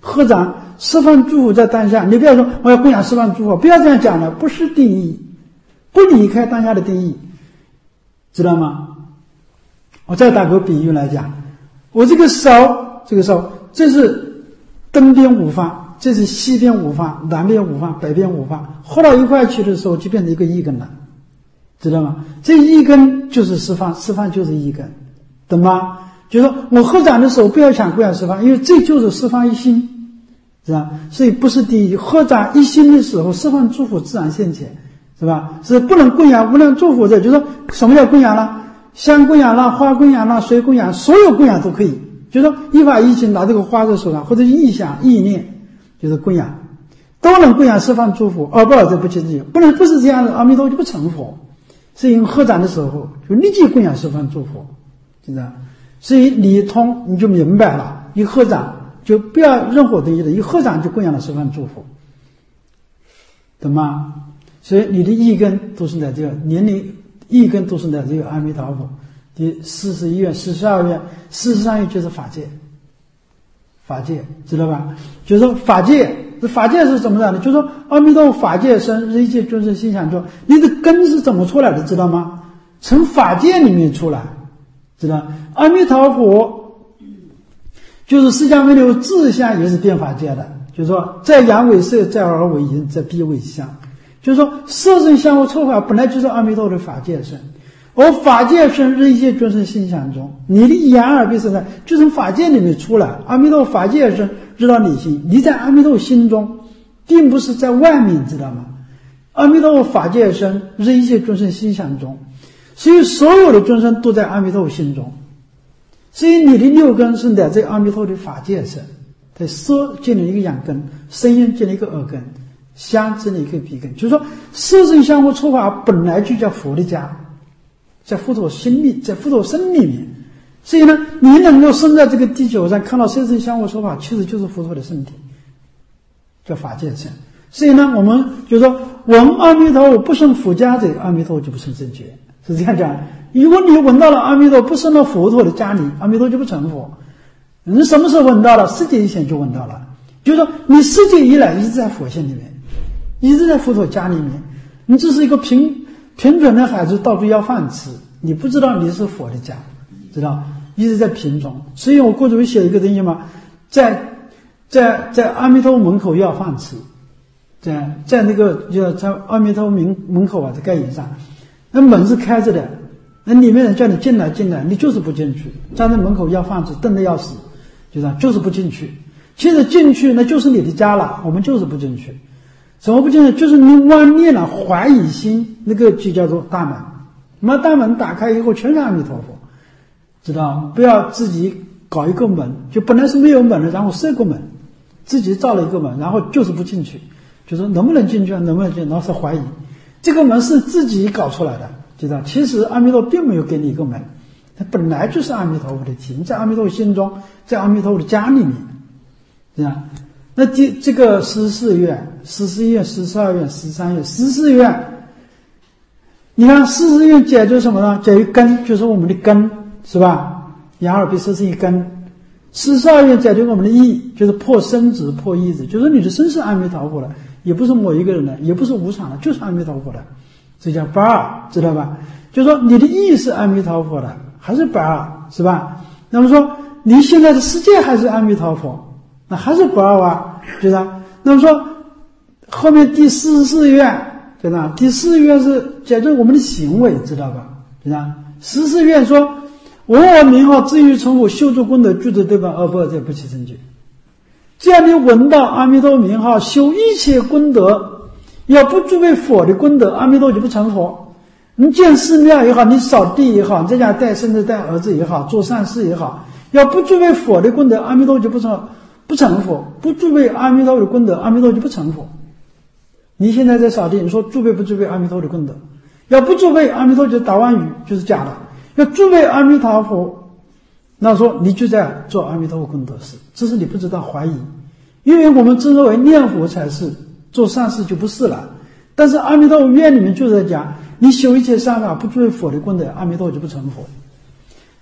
合掌十方诸佛在当下，你不要说我要供养十方诸佛，不要这样讲了，不是定义，不离开当下的定义，知道吗？我再打个比喻来讲，我这个手，这个手，这是东边五方，这是西边五方，南边五方，北边五方，合到一块去的时候就变成一个一根了，知道吗？这一根就是十方，十方就是一根，懂吗？就是说我合掌的时候不要想供养十方，因为这就是十方一心，是吧？所以不是第一，合掌一心的时候，十方诸佛自然现前，是吧？是不能供养无量诸佛的，就是说什么叫供养了？香供养了，花供养了，水供养，所有供养都可以。就是说依法依情拿这个花在手上，或者意想意念，就是供养，都能供养十方诸佛，而不这不其自己，不能不是这样的，阿弥陀佛就不成佛。所以合掌的时候就立即供养十方诸佛，是这样。所以你一通你就明白了，一合掌就不要任何东西的，一合掌就供养了十方诸佛，懂吗？所以你的意根都是在这个年龄，意根都是在这个阿弥陀佛。第四十一愿、四十二愿、四十三愿就是法界，法界知道吧？就是说法界，这法界是怎么样的？就是说阿弥陀佛法界生，一切众生心想中，你的根是怎么出来的？知道吗？从法界里面出来，知道？阿弥陀佛就是释迦牟尼佛自相也是变法界的，就是说在阳为色，在耳为音，在鼻为香，就是说色身相互错法本来就是阿弥陀佛的法界身。而法界生日一切众生心想中，你的眼耳鼻舌身就从法界里面出来。阿弥陀佛法界生知道你心，你在阿弥陀佛心中，并不是在外面，知道吗？阿弥陀佛法界生日一切众生心想中，所以所有的众生都在阿弥陀佛心中。所以你的六根是在这阿弥陀佛的法界生，在色建立一个眼根，声音建立一个耳根，香建立一个鼻根，就是说色身相互错法本来就叫佛的家。在佛陀心里，在佛陀身里面，所以呢，你能够生在这个地球上，看到色身相互说法，其实就是佛陀的身体，叫法界身。所以呢，我们就说闻阿弥陀佛不生佛家者，阿弥陀佛就不成正觉，是这样讲。如果你闻到了阿弥陀佛不生到佛陀的家里，阿弥陀佛就不成佛。你什么时候闻到了？世界以前就闻到了，就是说你世界以来一直在佛性里面，一直在佛陀家里面，你只是一个平。贫穷的孩子到处要饭吃，你不知道你是佛的家，知道一直在贫穷。所以我过去写一个东西嘛，在在在阿弥陀佛门口要饭吃，在在那个就在阿弥陀佛门门口啊，在盖印上，那门是开着的，那里面人叫你进来进来，你就是不进去，站在门口要饭吃，瞪得要死，就这样，就是不进去。其实进去那就是你的家了，我们就是不进去。怎么不进去？就是你妄念了怀疑心，那个就叫做大门。那么大门打开以后全是阿弥陀佛，知道？不要自己搞一个门，就本来是没有门的，然后设个门，自己造了一个门，然后就是不进去，就说能不能进去啊？能不能进去？然后是怀疑，这个门是自己搞出来的，知道？其实阿弥陀并没有给你一个门，它本来就是阿弥陀佛的体，在阿弥陀佛心中，在阿弥陀佛的家里面，这样。那第这个十四愿、十四愿、十四二愿、十三愿、十四愿，你看十四愿解决什么呢？解决根，就是我们的根，是吧？眼耳鼻舌是一根。十四二愿解决我们的意，就是破生执、破意执，就是你的身是阿弥陀佛的，也不是某一个人的，也不是无常的，就是阿弥陀佛的，这叫不二，知道吧？就是说你的意是阿弥陀佛的，还是不二，是吧？那么说你现在的世界还是阿弥陀佛。那还是不二啊，对吧？那么说后面第四十四愿，对吧？第四愿是解决我们的行为，知道吧？对吧？十四愿说闻我名号，至于从我修诸功德，具足对本而不二者，不起正觉。只要你闻到阿弥陀名号，修一切功德，要不具备佛的功德，阿弥陀就不成佛。你建寺庙也好，你扫地也好，你在家带孙子带儿子也好，做善事也好，要不具备佛的功德，阿弥陀就不成不成佛，不具备阿弥陀佛的功德，阿弥陀就不成佛。你现在在扫地，你说具备不具备阿弥陀的功德？要不具备，阿弥陀就打妄语，就是假的。要具备阿弥陀佛，那说你就在做阿弥陀佛功德事，这是你不知道怀疑。因为我们真认为念佛才是，做善事就不是了。但是阿弥陀佛愿里面就在讲，你修一切善法不具备佛的功德，阿弥陀佛就不成佛。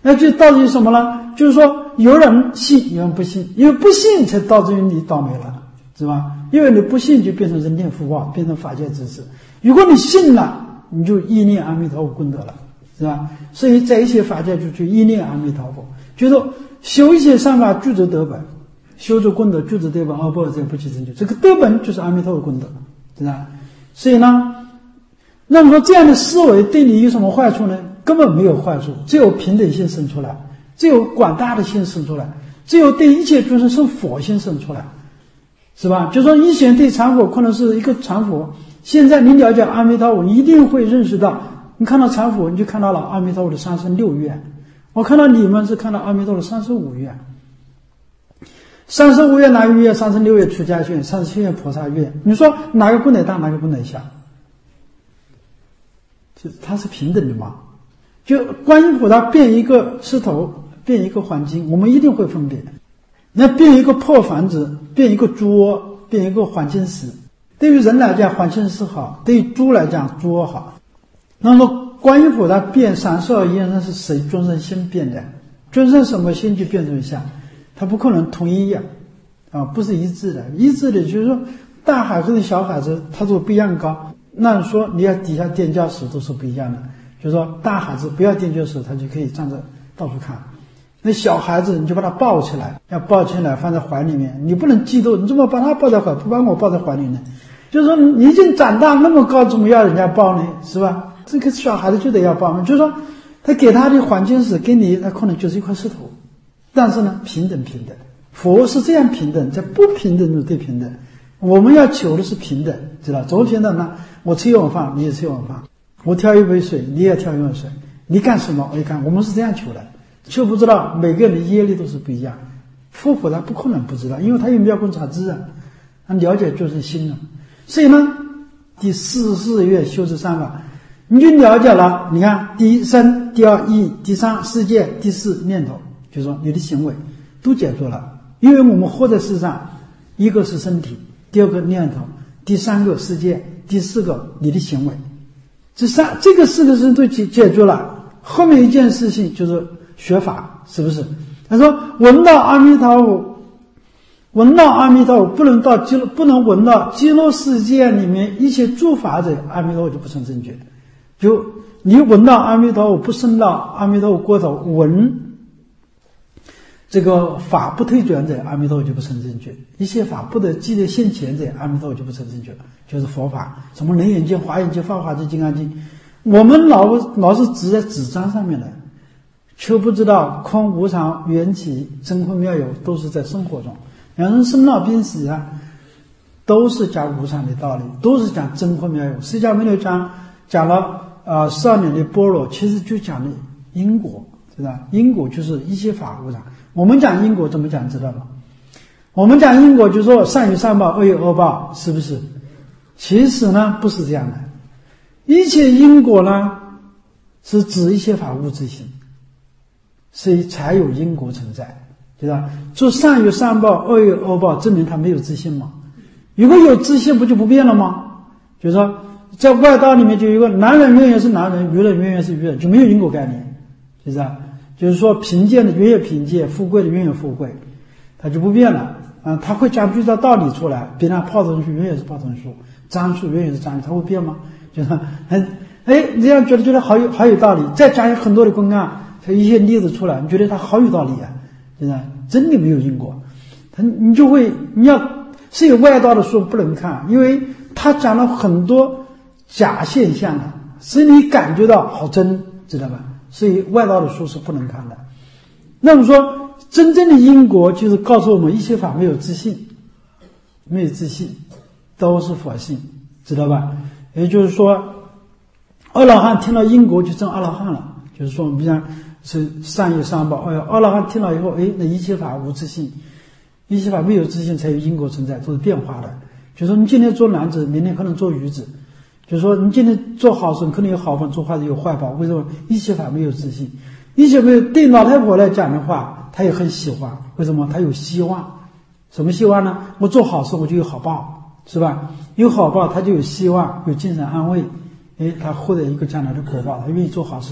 那就导致于什么呢？就是说有人信，有人不信，因为不信才导致于你倒霉了，是吧？因为你不信就变成人天福报，变成法界之事。如果你信了，你就意念阿弥陀佛功德了，是吧？所以在一些法界就去意念阿弥陀佛，就是说修一切善法具足德本，修足功德具足德本，而不在不起成就。这个德本就是阿弥陀佛功德，是吧？所以呢，那么说这样的思维对你有什么坏处呢？根本没有坏处，只有平等心生出来，只有广大的心生出来，只有对一切众生生佛心生出来，是吧？就说以前对禅佛可能是一个禅佛，现在你了解阿弥陀佛，你一定会认识到，你看到禅佛，你就看到了阿弥陀佛的三十六愿。我看到你们是看到阿弥陀佛的三十五愿。三十五愿哪一愿？三十六愿出家愿，三十七愿菩萨愿。你说哪个功德大，哪个功德小？就它是平等的嘛。就观音菩萨变一个石头，变一个环境，我们一定会分别。那变一个破房子，变一个猪窝，变一个环境石。对于人来讲，环境石好；对于猪来讲，猪窝好。那么观音菩萨变三十二愿，那是随众生心变的，众生什么心就变成相，它不可能统一呀，啊，不是一致的。一致的就是说，大孩子和小孩子他都不一样高，那说你要底下垫脚石都是不一样的。就是说大孩子不要垫脚石，他就可以站着到处看。那小孩子你就把他抱起来，要抱起来放在怀里面，你不能嫉妒，你怎么把他抱在怀，不把我抱在怀里呢？就是说你已经长大那么高，怎么要人家抱呢？是吧？这个小孩子就得要抱嘛。就是说他给他的环境是给你，他可能就是一块石头，但是呢平等平等，佛是这样平等，在不平等中对平等。我们要求的是平等，知道怎么平等呢？我吃一碗饭，你也吃一碗饭，我挑一杯水，你也挑一碗水，你干什么我也干，我们是这样求的。就不知道每个人的业力都是不一样，佛菩萨不可能不知道，因为他有妙观察智啊，他了解众生心了。所以呢，第四十四愿修持三法，你就了解了。你看，第一身，第二意，第三世界，第四念头，就是说你的行为都解决了。因为我们活在世上，一个是身体，第二个念头，第三个世界，第四个你的行为，这三这个四个事都解解决了。后面一件事情就是学法，是不是？他说闻到阿弥陀佛。闻到阿弥陀佛，不能到极乐，不能闻到极乐世界里面一切诸法者，阿弥陀佛就不成正觉。就你闻到阿弥陀佛，不升到阿弥陀佛过头，闻这个法不退转者，阿弥陀佛就不成正觉。一切法不得记得现前者，阿弥陀佛就不成正觉，就是佛法。什么楞严经、华严经、法华经、金刚经，我们老老是指在纸张上面的，却不知道空无常、缘起、真空妙有都是在生活中。人生老病死啊，都是讲无常的道理，都是讲真空妙有。释迦牟尼讲讲了呃十二年的般若，其实就讲的因果，知道吧？因果就是一切法无常。我们讲因果怎么讲，知道吗？我们讲因果就是说善有善报，恶有恶报，是不是？其实呢不是这样的，一切因果呢是指一切法无自性，所以才有因果存在。对吧？做善有善报，恶有恶报，证明他没有自信嘛。如果有自信，不就不变了吗？就是说，在外道里面就有一个男人永远是男人，愚人永远是愚人，就没有因果概念，是不是啊？就是说，贫贱的永远贫贱，富贵的永远富贵，他就不变了啊。他会讲句的道理出来，别人泡成书永远是泡成书，樟树永远是樟树，他会变吗？就是很哎，这样觉得觉得好有好有道理。再讲很多的公案，他一些例子出来，你觉得他好有道理啊。对吧？真的没有因果，他你就会你要是有外道的书不能看，因为他讲了很多假现象的，使你感觉到好真，知道吧？所以外道的书是不能看的。那么说，真正的因果就是告诉我们，一切法没有自信，没有自信，都是佛性，知道吧？也就是说，阿罗汉听到因果就证阿罗汉了，就是说我们讲。是善有善报，哎，阿罗汉听了以后，哎，那一切法无自性，一切法没有自性才有因果存在，都是变化的。就是说你今天做男子，明天可能做女子，就是说你今天做好事，可能有好报；做坏事有坏报。为什么？一切法没有自性，一切没有。对老太婆来讲的话，她也很喜欢。为什么？她有希望。什么希望呢？我做好事，我就有好报，是吧？有好报，她就有希望，有精神安慰。哎，她获得一个将来的果报，她愿意做好事。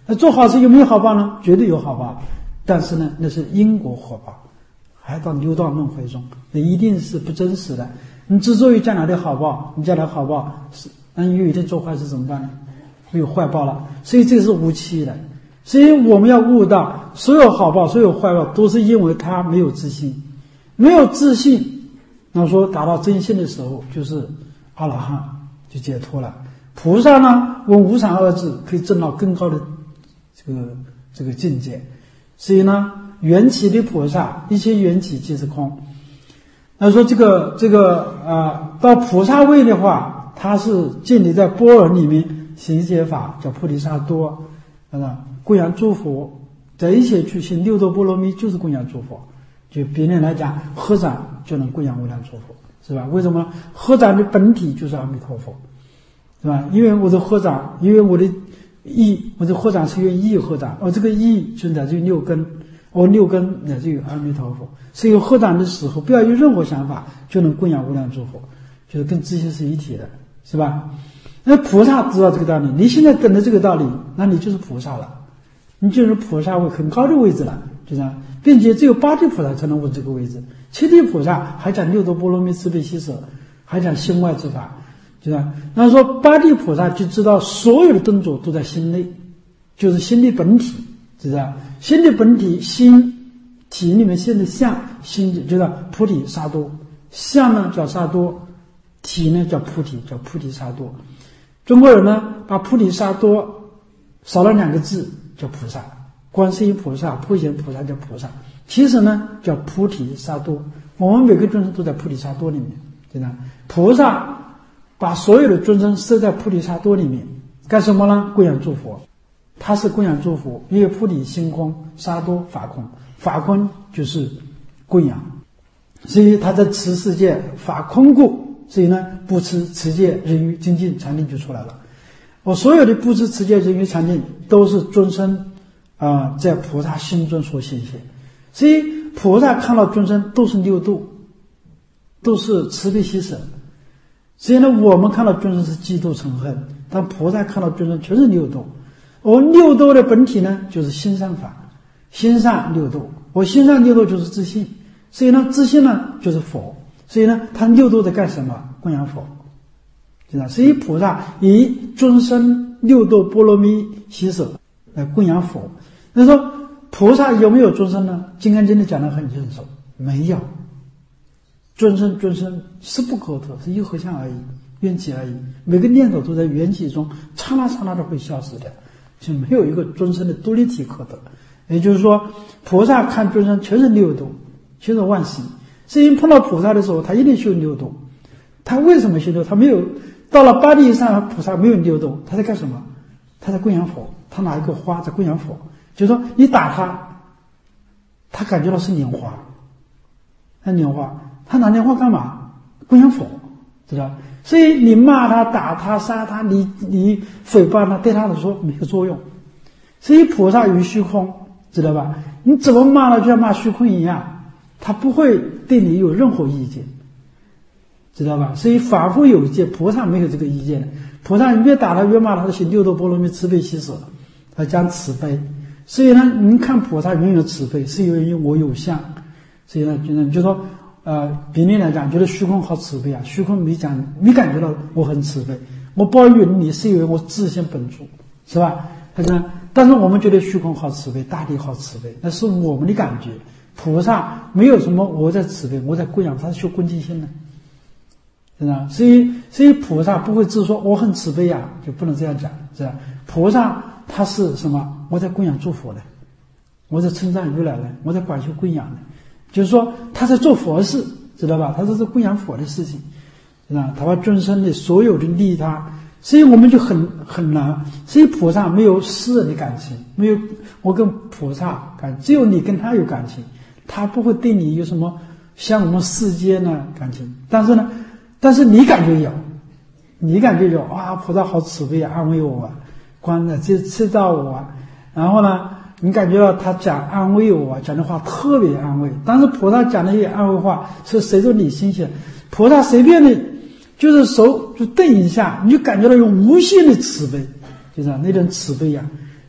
那做好事有没有好报呢？绝对有好报，但是呢，那是因果果报，还到流到轮回中，那一定是不真实的。你之所以将来的好报，你将来好报是，那你有一天做坏事怎么办呢？会有坏报了，所以这是无期的。所以我们要悟到，所有好报、所有坏报，都是因为他没有自信，没有自信。那说达到真心的时候，就是阿罗汉，就解脱了。菩萨呢，闻无常二字，可以证到更高的这个这个境界。所以呢，缘起的菩萨，一切缘起即是空。那说这个这个啊、呃，到菩萨位的话，他是建立在般若里面行一切法，叫菩提萨埵，啊，供养诸佛，在一切去行六度波罗蜜，就是供养诸佛。就别人来讲，合掌就能供养无量诸佛，是吧？为什么？合掌的本体就是阿弥陀佛，是吧？因为我的合掌，因为我的意，我的合掌是用意合掌，我这个意就来自于六根，我六根来自于阿弥陀佛。所以合掌的时候，不要有任何想法，就能供养无量诸佛，就是跟自性是一体的，是吧？那菩萨知道这个道理，你现在懂得这个道理，那你就是菩萨了，你就是菩萨位很高的位置了，就这样。并且只有八地菩萨才能问这个位置，七地菩萨还讲六度波罗蜜慈悲喜舍，还讲心外之法，就这样。那说八地菩萨就知道所有的动作都在心内，就是心的本体，是这样。心的本体，心体里面现的相，心就叫菩提萨埵，相呢叫萨埵，体呢叫菩提，叫菩提萨埵。中国人呢把菩提萨埵少了两个字，叫菩萨。观世音菩萨、普贤菩萨叫菩萨，其实呢叫菩提萨埵。我们每个众生都在菩提萨埵里面，对吧？菩萨把所有的众生设在菩提萨埵里面，干什么呢？供养诸佛。他是供养诸佛，因为菩提心空，萨埵法空，法空就是供养。所以他在持世界法空故，所以呢不持持戒人欲精进禅定就出来了。我所有的不持持戒人欲禅定都是众生啊、呃，在菩萨心中所显现，所以菩萨看到众生都是六度，都是慈悲喜舍。所以呢，我们看到众生是嫉妒嗔恨，但菩萨看到众生全是六度。我六度的本体呢，就是心善法，心善六度。我心善六度就是自信，所以呢，自信呢就是佛。所以呢，他六度在干什么？供养佛，知道？所以菩萨以众生六度波罗蜜喜舍来供养佛。那说菩萨有没有众生呢？《金刚经》里讲得很清楚，没有。众生众生是不可得，是一合相而已，缘起而已。每个念头都在缘起中刹那刹那的会消失的，就没有一个众生的独立体可得。也就是说，菩萨看众生全是六度，全是万行。所以碰到菩萨的时候，他一定修六度。他为什么修六度？他没有到了八地以上，菩萨没有六度，他在干什么？他在供养佛。他拿一个花在供养佛，就是说你打他，他感觉到是莲花，那莲花，他拿莲花干嘛？供养佛，知道？所以你骂他、打他、杀他，你你诽谤他，对他来说没有作用。所以菩萨于虚空，知道吧？你怎么骂他，就像骂虚空一样，他不会对你有任何意见，知道吧？所以法夫有戒，菩萨没有这个意见的。菩萨越打他越骂他，行六度波罗蜜慈悲喜舍，他讲慈悲。所以呢，您看菩萨永远的慈悲，是因为我有相。所以呢，就就说呃，别人来讲觉得虚空好慈悲啊，虚空没讲没感觉到我很慈悲，我包容你是因为我自性本足，是吧？他讲，但是我们觉得虚空好慈悲，大地好慈悲，那是我们的感觉。菩萨没有什么我在慈悲，我在供养，他是修恭敬心的。是吧？所以，所以菩萨不会自说我很慈悲呀、啊，就不能这样讲，是吧？菩萨他是什么？我在供养诸佛的，我在称赞如来的，我在广修供养的，就是说他在做佛事，知道吧？他这是供养佛的事情，是吧？他把众生的所有的利他，所以我们就很很难。所以菩萨没有私人的感情，没有我跟菩萨感，只有你跟他有感情，他不会对你有什么像我们世间的感情，但是呢。但是你感觉有，你感觉有啊，菩萨好慈悲啊，安慰我啊，关的知知道我啊，然后呢，你感觉到他讲安慰我啊，讲的话特别安慰。但是菩萨讲的一些安慰话是随着你心情，菩萨随便的，就是手就顿一下，你就感觉到有无限的慈悲，就这样那种慈悲呀、啊。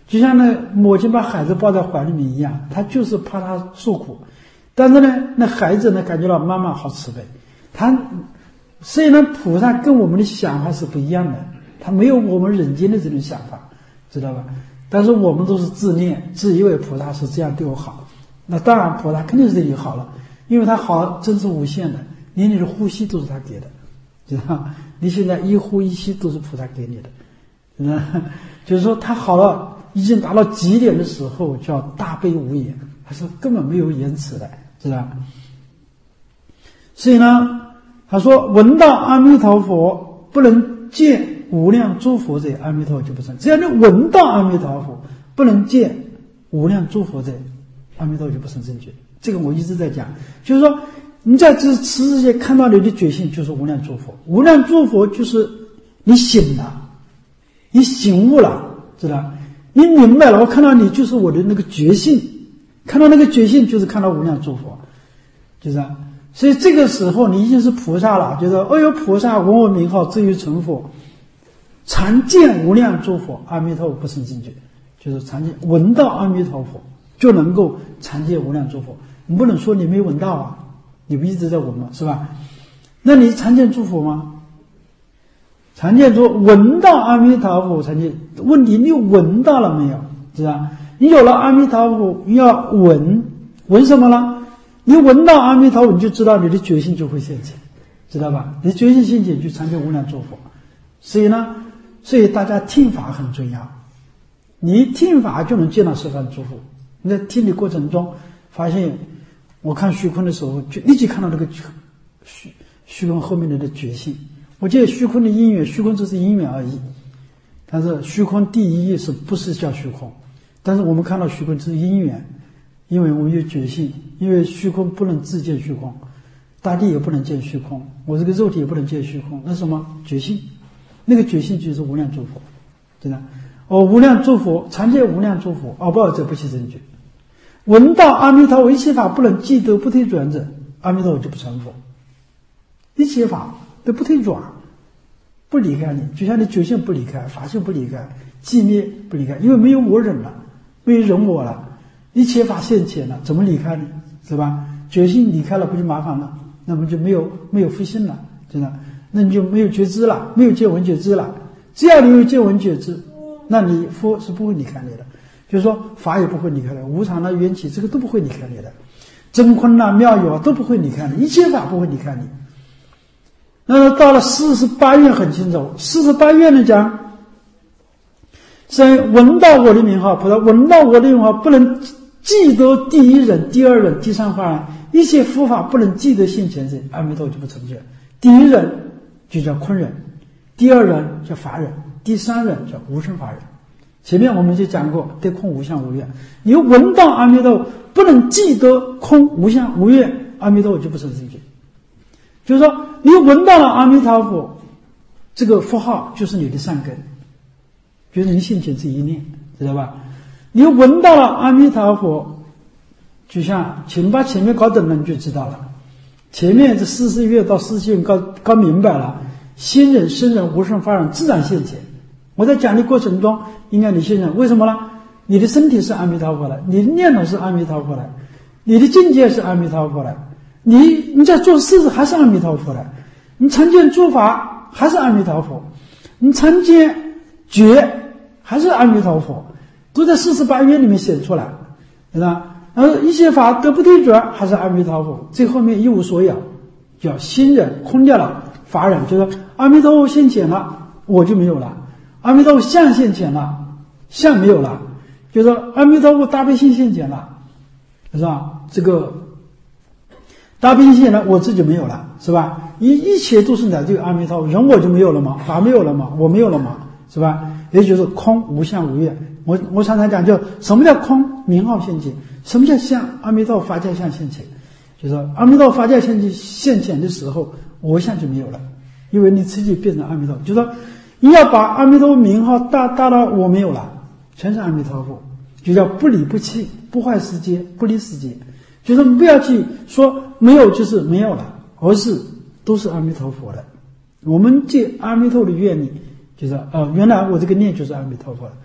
就像那母亲把孩子抱在怀里面一样，他就是怕他受苦。但是呢，那孩子呢感觉到妈妈好慈悲。他虽然菩萨跟我们的想法是不一样的，他没有我们人间的这种想法，知道吧？但是我们都是自恋，自以为菩萨是这样对我好。那当然菩萨肯定是对你好了，因为他好真是无限的，连你的呼吸都是他给的，知道吧？你现在一呼一吸都是菩萨给你的。嗯，就是说他好了，已经达到极点的时候叫大悲无言，他是根本没有言辞的，知道吧？所以呢，他说闻到阿弥陀佛不能见无量诸佛者，阿弥陀佛就不成。只要你闻到阿弥陀佛不能见无量诸佛者，阿弥陀佛就不成正觉。这个我一直在讲，就是说你在这此世界看到你的觉性就是无量诸佛，无量诸佛就是你醒了，你醒悟了，知道？你明白了，我看到你就是我的那个觉性，看到那个觉性就是看到无量诸佛，就是。所以这个时候你已经是菩萨了，就是哦哟，菩萨闻我名号，至于成佛，常见无量诸佛，阿弥陀佛不成正觉，就是常见闻到阿弥陀佛就能够常见无量诸佛。你不能说你没闻到啊，你不一直在闻吗？是吧？那你常见诸佛吗？常见诸闻到阿弥陀佛常见，问题你闻到了没有？知道？你有了阿弥陀佛，你要闻，闻什么了？你闻到阿弥陀佛，你就知道你的觉性就会现前，知道吧？你的觉性现前就常见无量诸佛。所以呢，所以大家听法很重要，你一听法就能见到十方诸佛。你在听的过程中发现，我看虚空的时候就立即看到那个虚虚空后面的觉性。我记得虚空的因缘，虚空只是因缘而已，但是虚空第一义是不是叫虚空？但是我们看到虚空只是因缘，因为我们有觉性，因为虚空不能自见虚空，大地也不能见虚空，我这个肉体也不能见虚空，那什么觉性？那个觉性就是无量诸佛，对吧？哦，无量诸佛常见无量诸佛，而不尔者不起正觉。闻到阿弥陀佛一切法不能记得不退转者，阿弥陀佛就不成佛。一切法都不退转，不离开你，就像你觉性不离开，法性不离开，寂灭不离开，因为没有我忍了，没有忍我了，一切法现前了，怎么离开你？是吧？觉性离开了不就麻烦了？那么就没有没有复性了，真的，那你就没有觉知了，没有见闻觉知了。只要你有见闻觉知，那你佛是不会离开你的，就是说法也不会离开的，无常的缘起这个都不会离开你的，真空啊妙有啊都不会离开你，一切法不会离开你。那到了四十八愿很清楚，四十八愿呢讲，是闻到我的名号，菩萨闻到我的名号不能记得第一人、第二人、第三法人，一切佛法不能记得现前者，阿弥陀佛就不成就。第一人就叫空人，第二人叫法人，第三人叫无生法人。前面我们就讲过，对空无相无愿，你闻到阿弥陀佛不能记得空无相无愿，阿弥陀佛就不成正觉。就是说你闻到了阿弥陀佛这个佛号就是你的善根，就是你现前这一念，知道吧？你闻到了阿弥陀佛，就像请把前面搞懂了你就知道了，前面这四十愿到四十愿搞搞明白了，心人生人无生法人自然现前。我在讲的过程中应该你信任，为什么呢？你的身体是阿弥陀佛的，你的念头是阿弥陀佛的，你的境界是阿弥陀佛的，你你在做事还是阿弥陀佛的，你常见诸法还是阿弥陀佛，你常见觉还是阿弥陀佛，都在四十八愿里面显出来，对吧？而一切法得不退转还是阿弥陀佛，最后面一无所有，叫心人空掉了，法人就是阿弥陀佛现前了，我就没有了。阿弥陀佛相现前了，相没有了，就是说阿弥陀佛大悲心现前了，是吧？这个大悲心现前我自己没有了，是吧？一一切都是乃至于阿弥陀佛，人我就没有了吗？法没有了吗？我没有了吗？是吧？也就是空无相无愿。我我常常讲，就什么叫空？名号现前。什么叫相？阿弥陀佛法界相现前。就是说阿弥陀佛法界现前现前的时候，我相就没有了，因为你自己变成阿弥陀佛，就是说你要把阿弥陀佛名号大大到我没有了，全是阿弥陀佛，就叫不离不弃，不坏世界，不离世界。就是不要去说没有就是没有了，而是都是阿弥陀佛的。我们借阿弥陀的愿力，就是呃，原来我这个念就是阿弥陀佛的。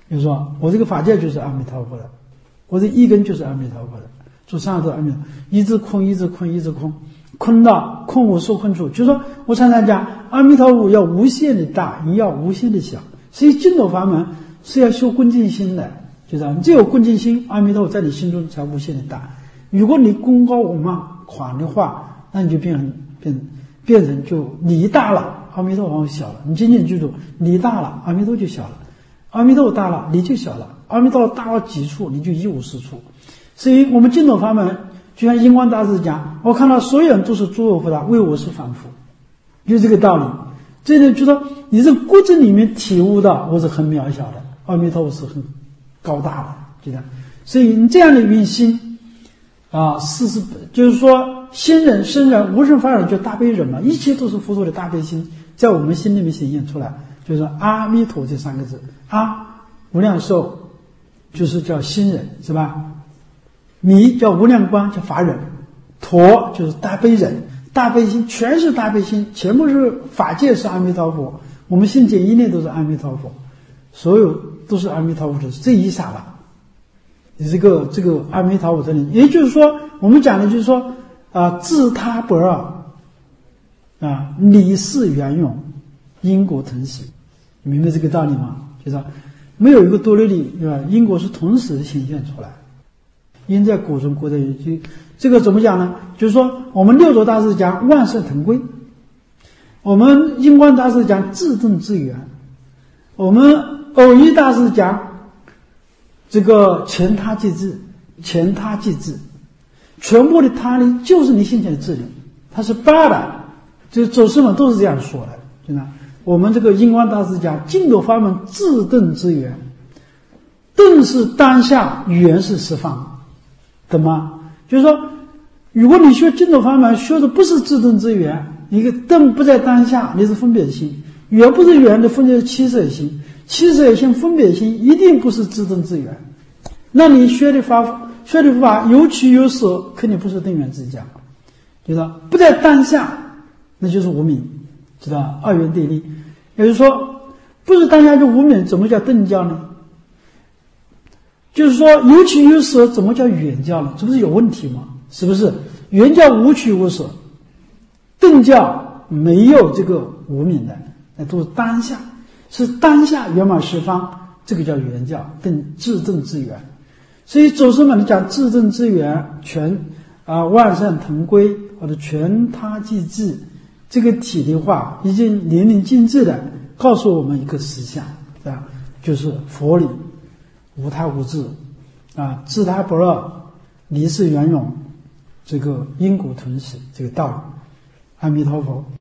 比如说我这个法界就是阿弥陀佛的，我这一根就是阿弥陀佛的，做上头阿弥陀佛，一直空一直空一直空，空到空无所空处。就是说我常常讲阿弥陀佛要无限的大，也要无限的小，所以净土法门是要修恭敬心的，就这样，你只有恭敬心，阿弥陀佛在你心中才无限的大。如果你功高我慢狂的话，那你就变成变变成就你大了，阿弥陀佛小了。你仅仅记住，你大了，阿弥陀就小了；阿弥陀佛大了，你就小了；阿弥陀佛大到几处，你就一无是处。所以我们净土法门，就像印光大师讲，我看到所有人都是诸佛菩萨，为我是凡夫，就这个道理。这里就说你这骨子里面体悟到我是很渺小的，阿弥陀佛是很高大的，就这样。所以你这样的一份心啊，事实就是说心忍生忍无生法忍，就大悲忍嘛，一切都是佛陀的大悲心在我们心里面显现出来，就是阿弥陀这三个字。阿无量寿就是叫心忍，是吧？弥叫无量光，叫法忍；陀就是大悲忍，大悲心全是大悲心，全部是法界是阿弥陀佛，我们心解一念都是阿弥陀佛，所有都是阿弥陀佛的这一刹那，这个这个阿弥陀佛这里，也就是说我们讲的就是说啊，自他不二啊，理事圆融，因果同时，明白这个道理吗？就是说没有一个多的理，对吧？因果是同时显现出来，因在果中，果在因。就这个怎么讲呢？就是说我们六祖大师讲万事同归，我们印光大师讲自证自圆，我们偶一大师讲这个全他即智，全他即智，全部的他力就是你心前的智力，它是八的，这祖师们都是这样说的，真的。我们这个印光大师讲净土法门自证之圆，顿是当下，圆是十方，懂吗？就是说如果你学净土法门学的不是自证之圆，一个顿不在当下，你是分别心，圆不是圆的分别是七色心，七色心分别心一定不是自证之圆，那你学的法学的法有取有舍，肯定不是等圆之教，知道不在当下，那就是无明，知道二元对立。也就是说不是当下就无明，怎么叫顿教呢？就是说有取有舍，怎么叫圆教呢？这不是有问题吗？是不是？圆教无取无舍，顿教没有这个无明的，那都是当下，是当下圆满十方，这个叫圆教，顿自证之圆。所以祖师们讲自证之圆，全啊万善同归，或者全他即智，这个体的话已经淋漓尽致的告诉我们一个实相，是吧？就是佛理无他无自啊，自他不二，离事圆融，这个因果同时这个道理。阿弥陀佛。